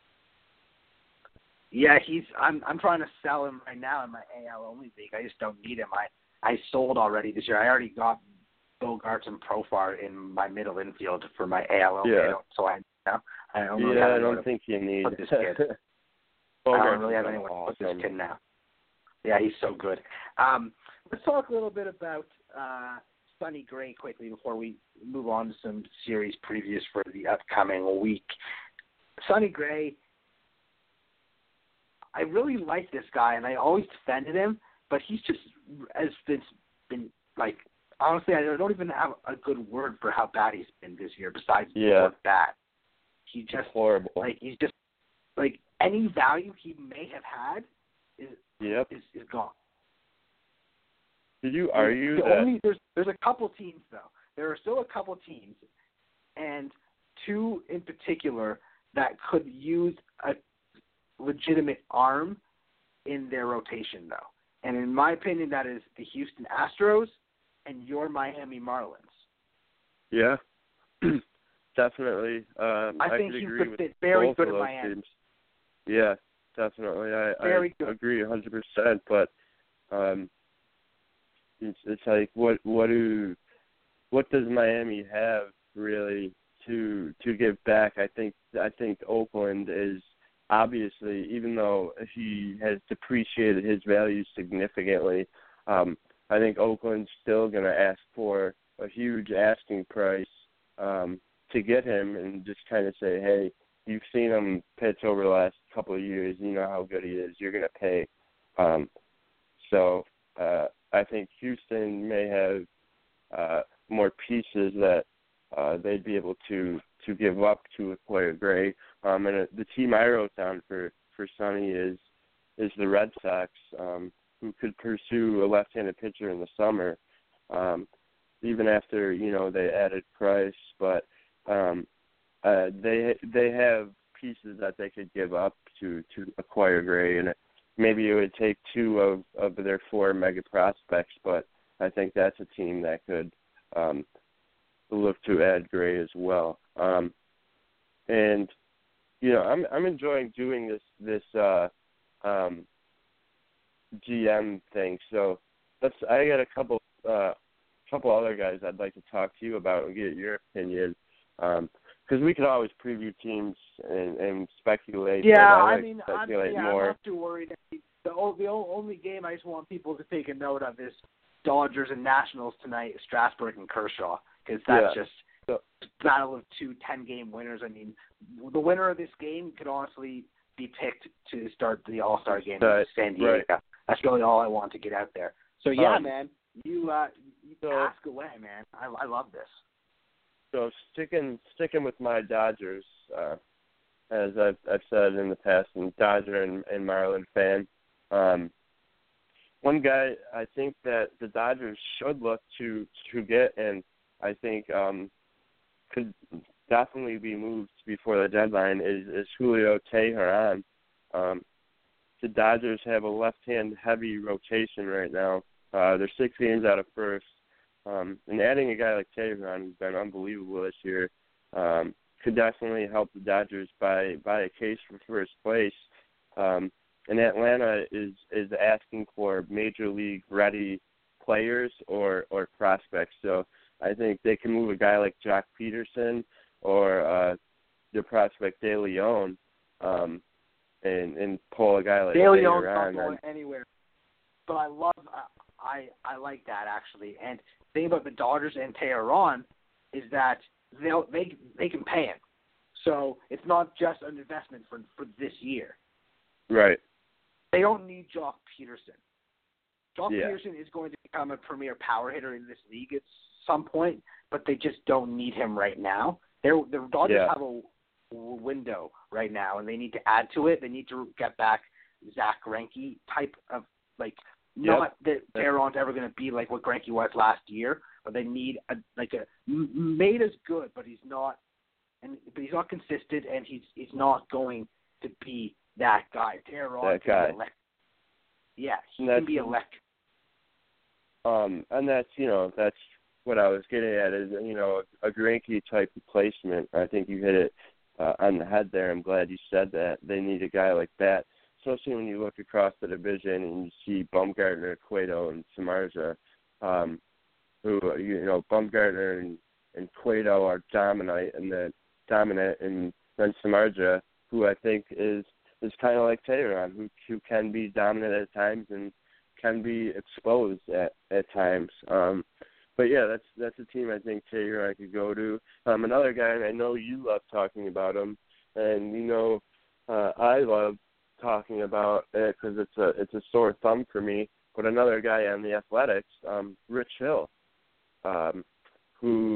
Yeah, he's. I'm. I'm trying to sell him right now in my A L only league. I just don't need him. I. I sold already this year. I already got Bogarts and Profar in my middle infield for my A L only. Yeah. I don't, so I. You know, I don't really yeah, have I don't to think you need. put this kid. I don't really have anyone to put this kid now. Yeah, he's so good. Um, let's talk a little bit about uh, Sonny Gray quickly before we move on to some series previews for the upcoming week. Sonny Gray, I really like this guy, and I always defended him, but he's just has been, been like, honestly, I don't even have a good word for how bad he's been this year besides yeah. bad. He just, horrible. Like, he's just, like, any value he may have had is yep. is, is gone. Did you argue the that? Only, there's, there's a couple teams, though. There are still a couple teams, and two in particular that could use a legitimate arm in their rotation, though. And in my opinion, that is the Houston Astros and your Miami Marlins. Yeah, definitely. Um, I, I think could he agree could with fit very both good of in those Miami. teams. Yeah, definitely. I, Very I good. agree one hundred percent. But um, it's it's like what what do what does Miami have really to to give back? I think I think Oakland is obviously, even though he has depreciated his value significantly, um, I think Oakland's still going to ask for a huge asking price um, to get him and just kind of say, hey, you've seen him pitch over the last couple of years. You know how good he is. You're going to pay. Um, so uh, I think Houston may have uh, more pieces that uh, they'd be able to, to give up to acquire Gray. Um, and uh, the team I wrote down for, for Sonny is is the Red Sox, um, who could pursue a left-handed pitcher in the summer, um, even after, you know, they added Price. But um, uh, they they have pieces that they could give up to, to acquire Gray, and maybe it would take two of, of their four mega prospects, but I think that's a team that could um, look to add Gray as well. Um, and you know, I'm I'm enjoying doing this this uh, um, G M thing. So let's. I got a couple uh, couple other guys I'd like to talk to you about and get your opinion. Um, because we could always preview teams and, and speculate. Yeah, I, I like mean, to I'm, speculate yeah, more. I'm not too worried. The, o- the o- only game I just want people to take a note of is Dodgers and Nationals tonight, Strasburg and Kershaw, because that's Yeah. just the battle of two ten-game winners. I mean, the winner of this game could honestly be picked to start the All-Star game in Right, San Diego. right. That's really all I want to get out there. So, yeah, Um, man, you, uh, you so- ask away, man. I, I love this. So sticking sticking with my Dodgers, uh, as I've, I've said in the past, I'm a Dodger and, and Marlin fan. Um, one guy I think that the Dodgers should look to to get, and I think um, could definitely be moved before the deadline, is, is Julio Teheran. Um, the Dodgers have a left-hand heavy rotation right now. Uh, they're six games out of first. Um, and adding a guy like Teheran, who's been unbelievable this year, um, could definitely help the Dodgers buy buy a case for first place. Um, and Atlanta is is asking for major league ready players or, or prospects. So I think they can move a guy like Jock Peterson or uh, their prospect De Leon, um, and and pull a guy like De Leon's Teheran. not going anywhere. But I love, I I like that actually. And the thing about the Dodgers and Teheran is that they they they can pay him, so it's not just an investment for for this year. Right. They don't need Jock Peterson. Jock Yeah. Peterson is going to become a premier power hitter in this league at some point, but they just don't need him right now. They're, the Dodgers Yeah. have a window right now, and they need to add to it. They need to get back Zach Greinke type of, like, not that Teheran's ever going to be like what Greinke was last year, but they need a like a Maeda's good, but he's not, and but he's not consistent, and he's he's not going to be that guy. Teheran That can guy. be electric. Yeah, he And can be electric. Um, and that's, you know, that's what I was getting at is, you know, a Greinke type replacement. I think you hit it uh, on the head there. I'm glad you said that. They need a guy like that, especially when you look across the division and you see Bumgarner, Cueto, and Samardzija, um, who, you know, Bumgarner and, and Cueto are dominant, and then dominant, and then Samardzija, who I think is is kind of like Teheran, who who can be dominant at times and can be exposed at at times. Um, but yeah, that's that's a team I think Teheran could go to. Um, another guy, and I know you love talking about him, and you know uh, I love talking about it because it's a it's a sore thumb for me. But another guy on the Athletics, um, Rich Hill, um, who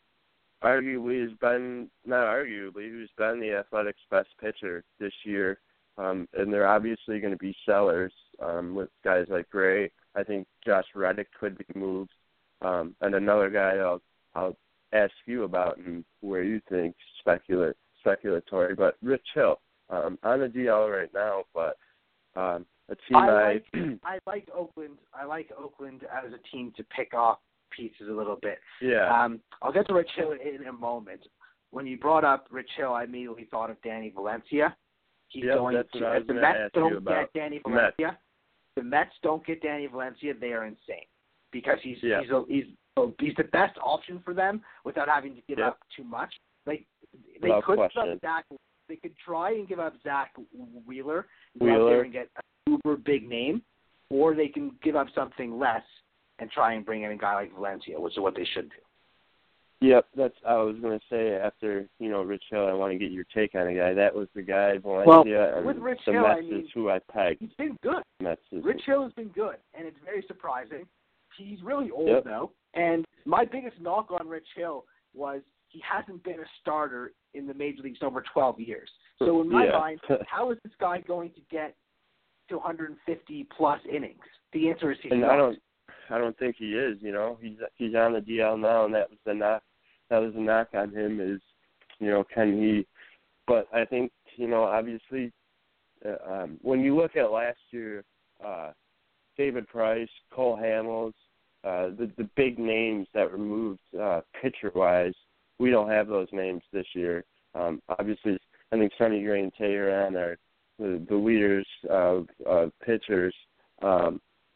arguably has been, not arguably, who's been the Athletics' best pitcher this year. Um, and they're obviously going to be sellers um, with guys like Gray. I think Josh Reddick could be moved. Um, and another guy I'll, I'll ask you about and where you think specula- speculatory, but Rich Hill, um, on the D L right now, but um, a team I I... like, I like Oakland. I like Oakland as a team to pick off pieces a little bit. Yeah. Um, I'll get to Rich Hill in a moment. When you brought up Rich Hill, I immediately thought of Danny Valencia. He's yep, going that's to, what I was if the going to Mets ask you don't about. get Danny Mets. Valencia, the Mets don't get Danny Valencia, they are insane because he's yeah. he's a, he's a, he's the best option for them without having to give yep. up too much. Like they Without could question. give up Zach. They could try and give up Zach Wheeler, go Wheeler. out there and get a super big name, or they can give up something less and try and bring in a guy like Valencia, which is what they should do. Yep, that's. I was going to say after you know Rich Hill, I want to get your take on a guy. That was the guy Valencia, well, and with Rich the Hill, Mets I mean, is who I pegged. He's been good. Mets is Rich Hill has been good, and it's very surprising. He's really old yep. though, and my biggest knock on Rich Hill was he hasn't been a starter in the major leagues in over twelve years. So in my yeah. mind, how is this guy going to get to one hundred fifty plus innings? The answer is he's and not. I don't, I don't think he is. You know, he's he's on the D L now, and that was the knock. That was the knock on him is, you know, can he? But I think you know, obviously, uh, um, when you look at last year, uh, David Price, Cole Hamels, uh, the the big names that were moved uh, pitcher wise, we don't have those names this year. Um, obviously, I think Sonny Gray and Teheran are the, the leaders of uh, pitchers. Um,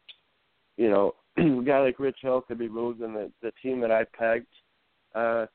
you know, a guy like Rich Hill could be moved, and the, the team that I pegged uh,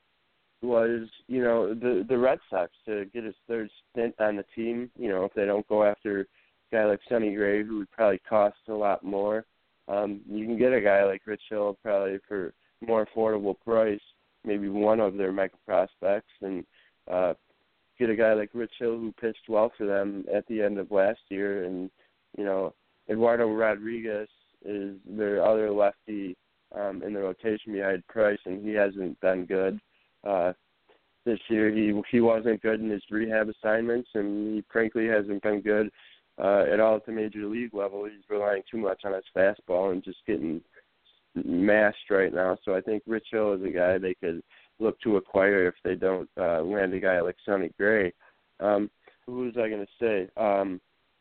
was, you know, the the Red Sox to get his third stint on the team. You know, if they don't go after a guy like Sonny Gray, who would probably cost a lot more, um, you can get a guy like Rich Hill probably for more affordable price, maybe one of their mega prospects, and uh, get a guy like Rich Hill who pitched well for them at the end of last year. And, you know, Eduardo Rodriguez is their other lefty um, in the rotation behind Price, and he hasn't been good. Uh, this year he he wasn't good in his rehab assignments, and he frankly hasn't been good uh, at all at the major league level. He's relying too much on his fastball and just getting mashed right now. So I think Rich Hill is a guy they could look to acquire if they don't uh, land a guy like Sonny Gray. Um, who was I going to say? Um,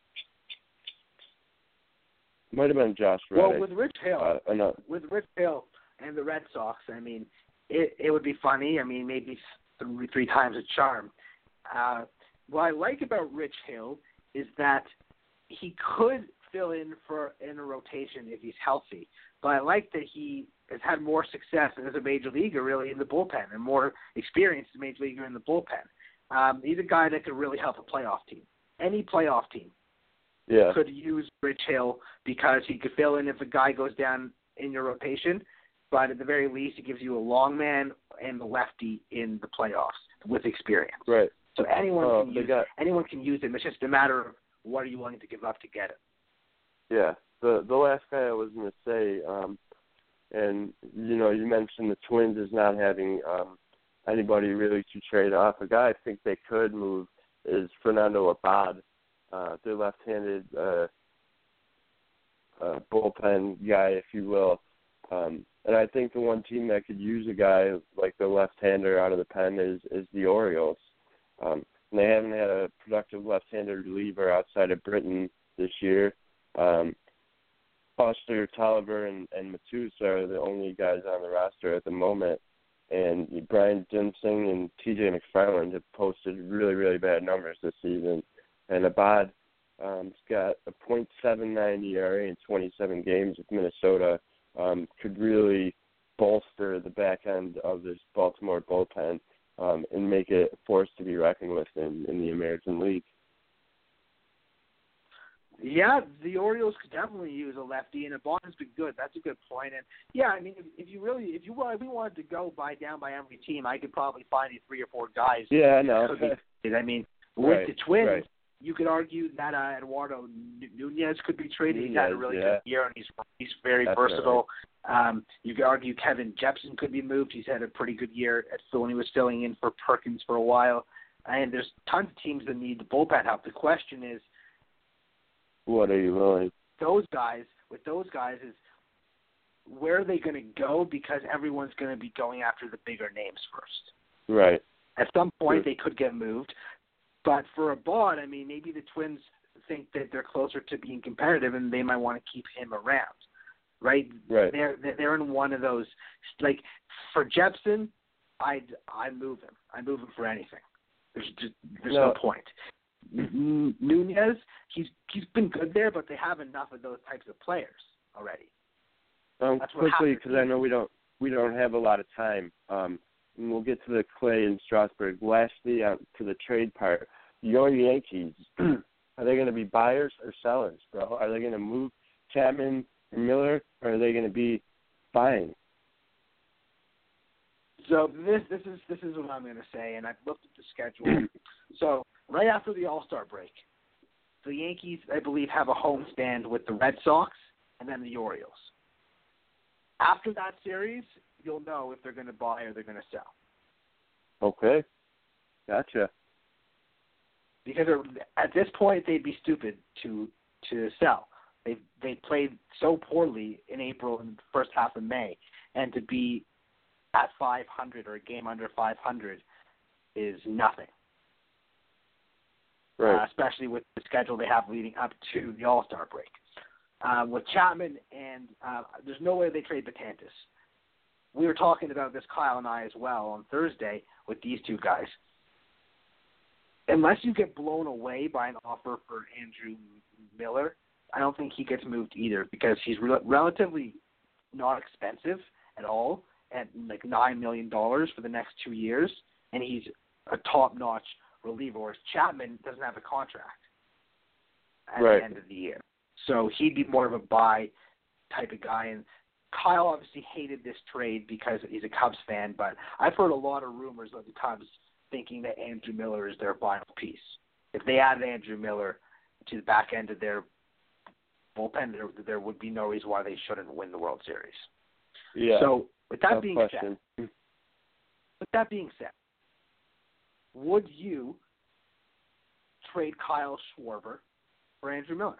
might have been Josh Reddick. Well, with Rich Hill, uh, no. with Rich Hill and the Red Sox, I mean, it it would be funny. I mean, maybe three, three times a charm. Uh, what I like about Rich Hill is that he could fill in for in a rotation if he's healthy. But I like that he has had more success as a major leaguer, really, in the bullpen, and more experience as a major leaguer in the bullpen. Um, he's a guy that could really help a playoff team. Any playoff team yeah. could use Rich Hill because he could fill in if a guy goes down in your rotation. But at the very least, it gives you a long man and the lefty in the playoffs with experience. Right. So anyone oh, can use got, anyone can use him. It's just a matter of what are you willing to give up to get it. Yeah. The the last guy I was going to say, um, and, you know, you mentioned the Twins as not having um, anybody really to trade off. A guy I think they could move is Fernando Abad, uh, their left-handed uh, uh, bullpen guy, if you will. Um, and I think the one team that could use a guy like the left-hander out of the pen is, is the Orioles. Um, and they haven't had a productive left-handed reliever outside of Britton this year. Um, Foster, Tolliver, and, and Matus are the only guys on the roster at the moment. And Brian Ginseng and T J McFarland have posted really, really bad numbers this season. And Abad um, has got a point seven nine E R A in twenty-seven games with Minnesota. Um, could really bolster the back end of this Baltimore bullpen um, and make it a force to be reckoned with in, in the American League. Yeah, the Orioles could definitely use a lefty, and Abad's been good. That's a good point. And yeah, I mean, if, if you really, if you if we wanted to go by down by every team, I could probably find you three or four guys. Yeah, I know. I mean, with right, the Twins, right. you could argue that uh, Eduardo Nunez could be traded. He's had a really yeah. good year, and he's he's very That's versatile. Right. Um, you could argue Kevin Jepson could be moved. He's had a pretty good year at Phil when he was filling in for Perkins for a while. And there's tons of teams that need the bullpen help. The question is, what are you willing? Those guys, with those guys, is where are they going to go? Because everyone's going to be going after the bigger names first. Right. At some point, Sure. they could get moved. But for Abad, I mean, maybe the Twins think that they're closer to being competitive, and they might want to keep him around. Right. Right. They're they're in one of those. Like for Jepson, I'd I move him. I move him for anything. There's just there's no, no point. N- Nunez, he's he's been good there, but they have enough of those types of players already. Um, That's what quickly, happens. because I know we don't we don't have a lot of time. Um, and we'll get to the Clay and Strasburg. Lastly, uh, to the trade part, your Yankees, are they going to be buyers or sellers, bro? Are they going to move Chapman or Miller, or are they going to be buying? So this this is this is what I'm going to say, and I've looked at the schedule. So right after the All-Star break, the Yankees, I believe, have a homestand with the Red Sox and then the Orioles. After that series, you'll know if they're going to buy or they're going to sell. Okay, gotcha. Because at this point, they'd be stupid to to sell. They they played so poorly in April and the first half of May, and to be at five hundred or a game under five hundred is nothing. Right. Uh, especially with the schedule they have leading up to the All-Star break. Uh, with Chapman, and uh, there's no way they trade Betances. We were talking about this, Kyle and I, as well, on Thursday with these two guys. Unless you get blown away by an offer for Andrew Miller, I don't think he gets moved either, because he's re- relatively not expensive at all, at like nine million dollars for the next two years, and he's a top-notch reliever, whereas Chapman doesn't have a contract at right. the end of the year. So he'd be more of a buy type of guy. And Kyle obviously hated this trade because he's a Cubs fan, but I've heard a lot of rumors of the Cubs thinking that Andrew Miller is their final piece. If they added Andrew Miller to the back end of their bullpen, there, there would be no reason why they shouldn't win the World Series. Yeah. So with that no being question. said, with that being said, would you trade Kyle Schwarber for Andrew Miller?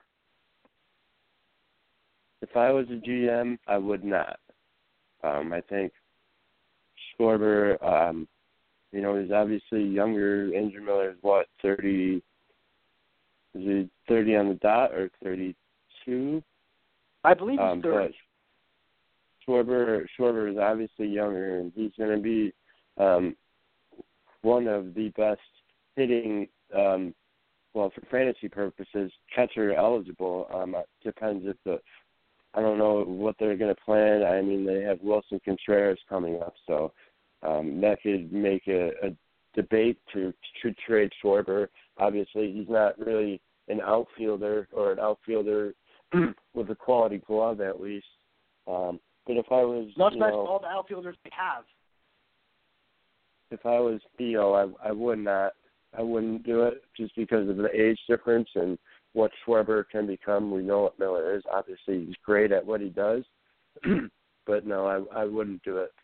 If I was a G M, I would not. Um, I think Schwarber, um, you know, he's obviously younger. Andrew Miller is what, thirty? Is he thirty on the dot or thirty-two? I believe he's um, thirty. But Schwarber, Schwarber is obviously younger, and he's going to be um, one of the best hitting, um, well, for fantasy purposes, catcher eligible. Um, it depends if the I don't know what they're going to plan. I mean, they have Wilson Contreras coming up, so um, that could make a, a debate to, to trade Schwarber. Obviously, he's not really an outfielder or an outfielder with a quality glove, at least. Um, but if I was, Not you much know, all the outfielders they have. if I was Theo, I, I would not. I wouldn't do it just because of the age difference and what Schwarber can become. We know what Miller is. Obviously, he's great at what he does. But, no, I, I wouldn't do it.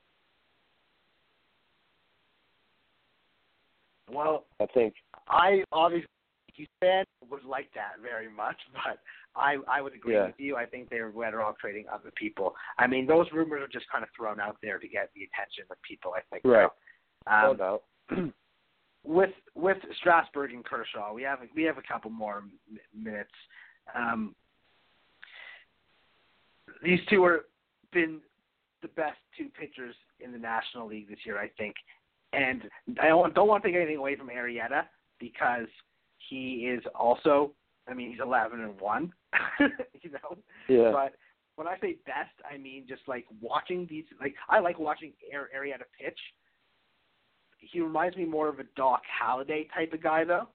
Well, I think I obviously, you fan would like that very much, but I I would agree Yeah. with you. I think they're better off trading other people. I mean, those rumors are just kind of thrown out there to get the attention of people, I think. Right. Um, no doubt. with with Strasburg and Kershaw, we have we have a couple more m- minutes. Um, these two are been the best two pitchers in the National League this year, I think. And I don't, don't want to take anything away from Arrieta because he is also, I mean, he's eleven and one, you know. Yeah. But when I say best, I mean just like watching these. Like I like watching Arrieta pitch. He reminds me more of a Doc Halladay type of guy, though.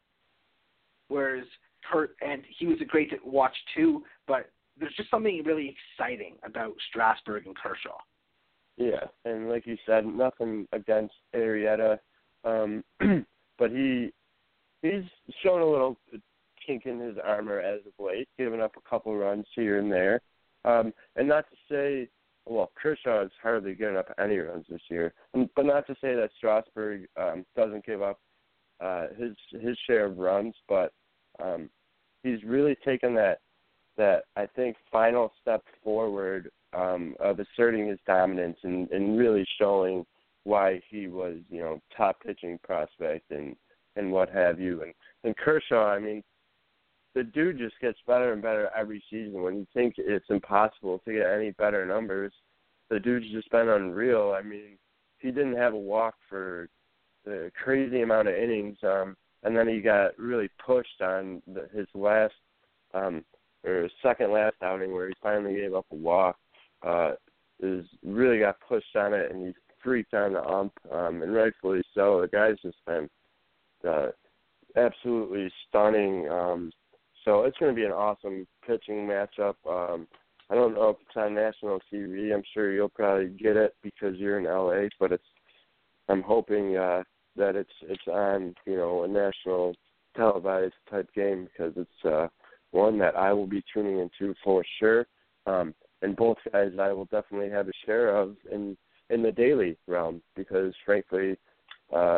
Whereas Kurt, and he was a great to watch too, but there's just something really exciting about Strasburg and Kershaw. Yeah, and like you said, nothing against Arrieta, um, but he he's shown a little kink in his armor as of late, giving up a couple runs here and there. Um, and not to say, well, Kershaw is hardly giving up any runs this year, but not to say that Strasburg um, doesn't give up uh, his his share of runs, but um, he's really taken that that I think final step forward um, of asserting his dominance and, and really showing why he was, you know, top pitching prospect and, and what have you. And, and Kershaw, I mean, the dude just gets better and better every season. When you think it's impossible to get any better numbers, the dude's just been unreal. I mean, he didn't have a walk for a crazy amount of innings, um, and then he got really pushed on the, his last um, or his second last outing where he finally gave up a walk. Uh, is really got pushed on it, and he freaked on the ump, um, and rightfully so. The guy's just been uh, absolutely stunning. Um, so it's going to be an awesome pitching matchup. Um, I don't know if it's on national T V. I'm sure you'll probably get it because you're in L A. But it's I'm hoping uh, that it's it's on, you know, a national televised type game because it's uh, one that I will be tuning into for sure. Um, and both guys I will definitely have a share of in in the daily realm because, frankly, uh,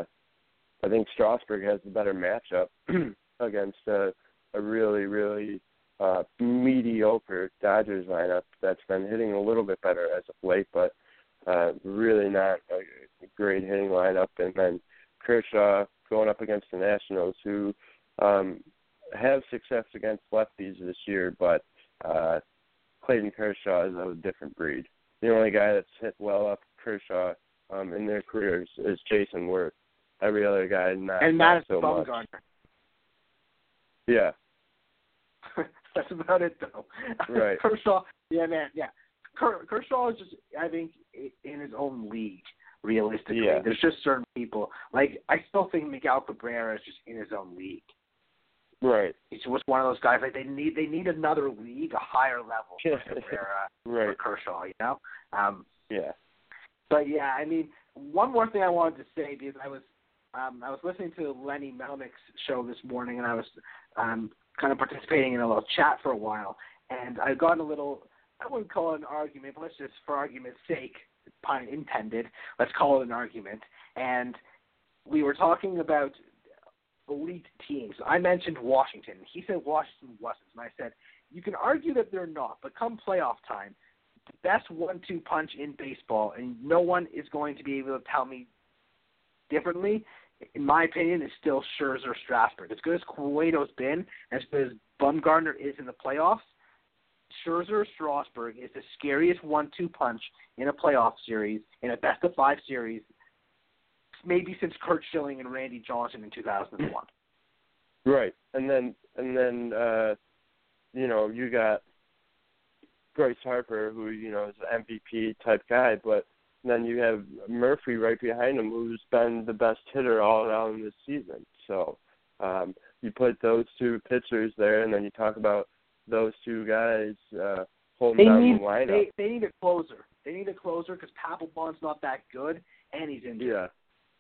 I think Strasburg has the better matchup against a, a really, really uh, mediocre Dodgers lineup that's been hitting a little bit better as of late, but uh, really not a great hitting lineup. And then Kershaw going up against the Nationals, who um, have success against lefties this year, but uh, Clayton Kershaw is of a different breed. The only guy that's hit well up Kershaw um, in their careers is Jason Worth. Every other guy not, and not so Bumgarner. much. Yeah. That's about it, though. Right. Kershaw, yeah, man, yeah. Ker- Kershaw is just, I think, in his own league, realistically. Yeah. There's just certain people. Like, I still think Miguel Cabrera is just in his own league. Right. He's just one of those guys, like, they need they need another league, a higher level for Cabrera right. or Kershaw, you know? Um, yeah. But, yeah, I mean, one more thing I wanted to say, because I was um, I was listening to Lenny Melnick's show this morning, and I was um, kind of participating in a little chat for a while, and I got in a little, I wouldn't call it an argument, but let's just, for argument's sake, pun intended, let's call it an argument. And we were talking about elite teams. I mentioned Washington. He said Washington wasn't, and I said, you can argue that they're not, but come playoff time, the best one two punch in baseball, and no one is going to be able to tell me differently, in my opinion, is still Scherzer Strasburg. As good as Cueto's been, as good as Bumgarner is in the playoffs, Scherzer Strasburg is the scariest one two punch in a playoff series, in a best of five series, maybe since Curt Schilling and Randy Johnson in two thousand one. Right. And then and then uh, you know, you got Bryce Harper, who, you know, is an M V P type guy, but then you have Murphy right behind him, who's been the best hitter all around this season. So um, you put those two pitchers there, and then you talk about those two guys uh, holding they down need, the lineup. They, they need a closer. They need a closer because Papelbon's not that good, and he's injured. Yeah.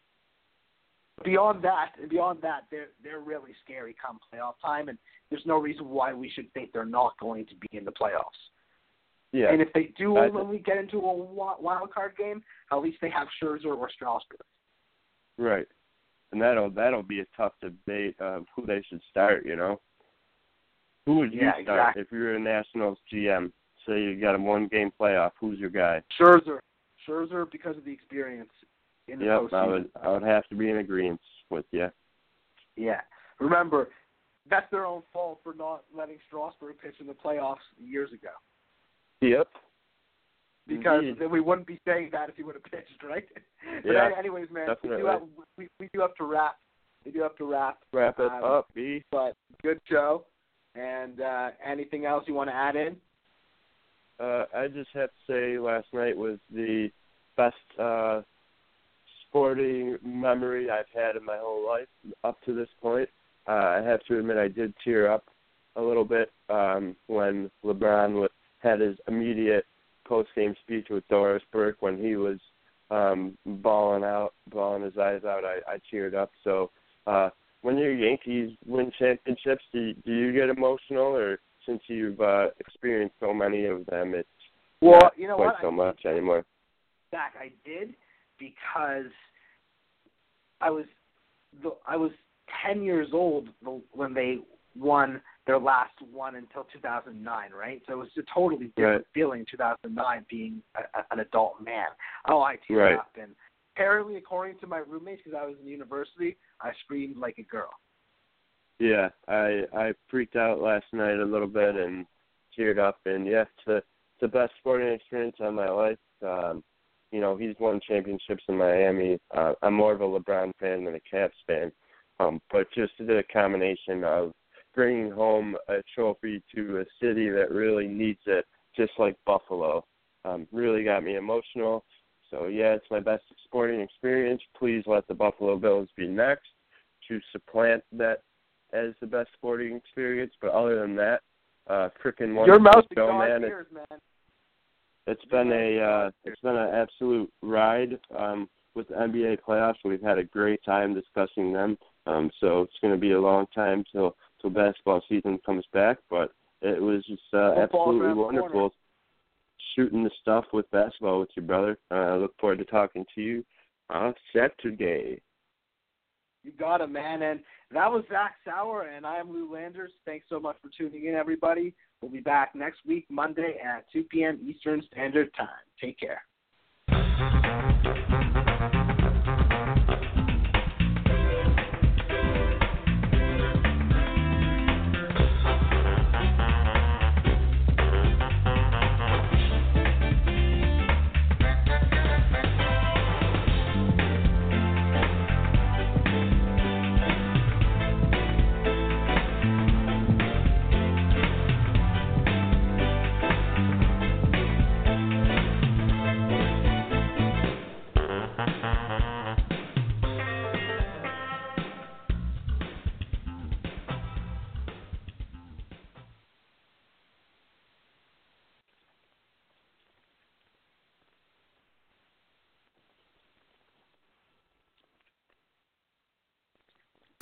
Beyond that, beyond that, they're they're really scary come playoff time, and there's no reason why we should think they're not going to be in the playoffs. Yeah. And if they do I, ultimately get into a wild card game, at least they have Scherzer or Strasburg. Right. And that'll that'll be a tough debate of who they should start, you know. Who would you yeah, start exactly. if you were a Nationals G M? Say you got a one game playoff, who's your guy? Scherzer. Scherzer because of the experience in the yep, postseason. I would I would have to be in agreement with you. Yeah. Remember, that's their own fault for not letting Strasburg pitch in the playoffs years ago. Yep, because Indeed. then we wouldn't be saying that if he would have pitched, right? But Yeah, anyways, man, definitely. we do have we, we do have to wrap. We do have to wrap. Wrap it um, up, B. But good show. And uh, anything else you want to add in? Uh, I just have to say last night was the best uh, sporting memory I've had in my whole life up to this point. Uh, I have to admit I did tear up a little bit um, when LeBron had his immediate post-game speech with Doris Burke when he was um, bawling out, bawling his eyes out. I, I teared up. So uh, when your Yankees win championships, do, do you get emotional, or since you've uh, experienced so many of them, it's well, not you know quite what? so I, much anymore? Zach, I did because I was I was ten years old when they won their last one until two thousand nine, right? So it was a totally different Right. feeling in two thousand nine being a, a, an adult man. Oh, I teared Right. up. And apparently, according to my roommates, because I was in university, I screamed like a girl. Yeah, I I freaked out last night a little bit and teared up, and yeah, it's, a, it's the best sporting experience of my life. Um, you know, he's won championships in Miami. Uh, I'm more of a LeBron fan than a Caps fan, um, but just the combination of bringing home a trophy to a city that really needs it, just like Buffalo, um, really got me emotional. So yeah, it's my best sporting experience. Please let the Buffalo Bills be next to supplant that as the best sporting experience. But other than that, uh, frickin' Your wonderful mouth to show, God's man. ears, man. It's been a uh, it's been an absolute ride um, with the N B A playoffs. We've had a great time discussing them. Um, so it's going to be a long time till till basketball season comes back. But it was just uh, absolutely around the wonderful corner. shooting the stuff with basketball with you, brother. Uh, I look forward to talking to you on Saturday. You got it, man. And that was Zach Sauer, and I am Lou Landers. Thanks so much for tuning in, everybody. We'll be back next week, Monday at two p.m. Eastern Standard Time. Take care.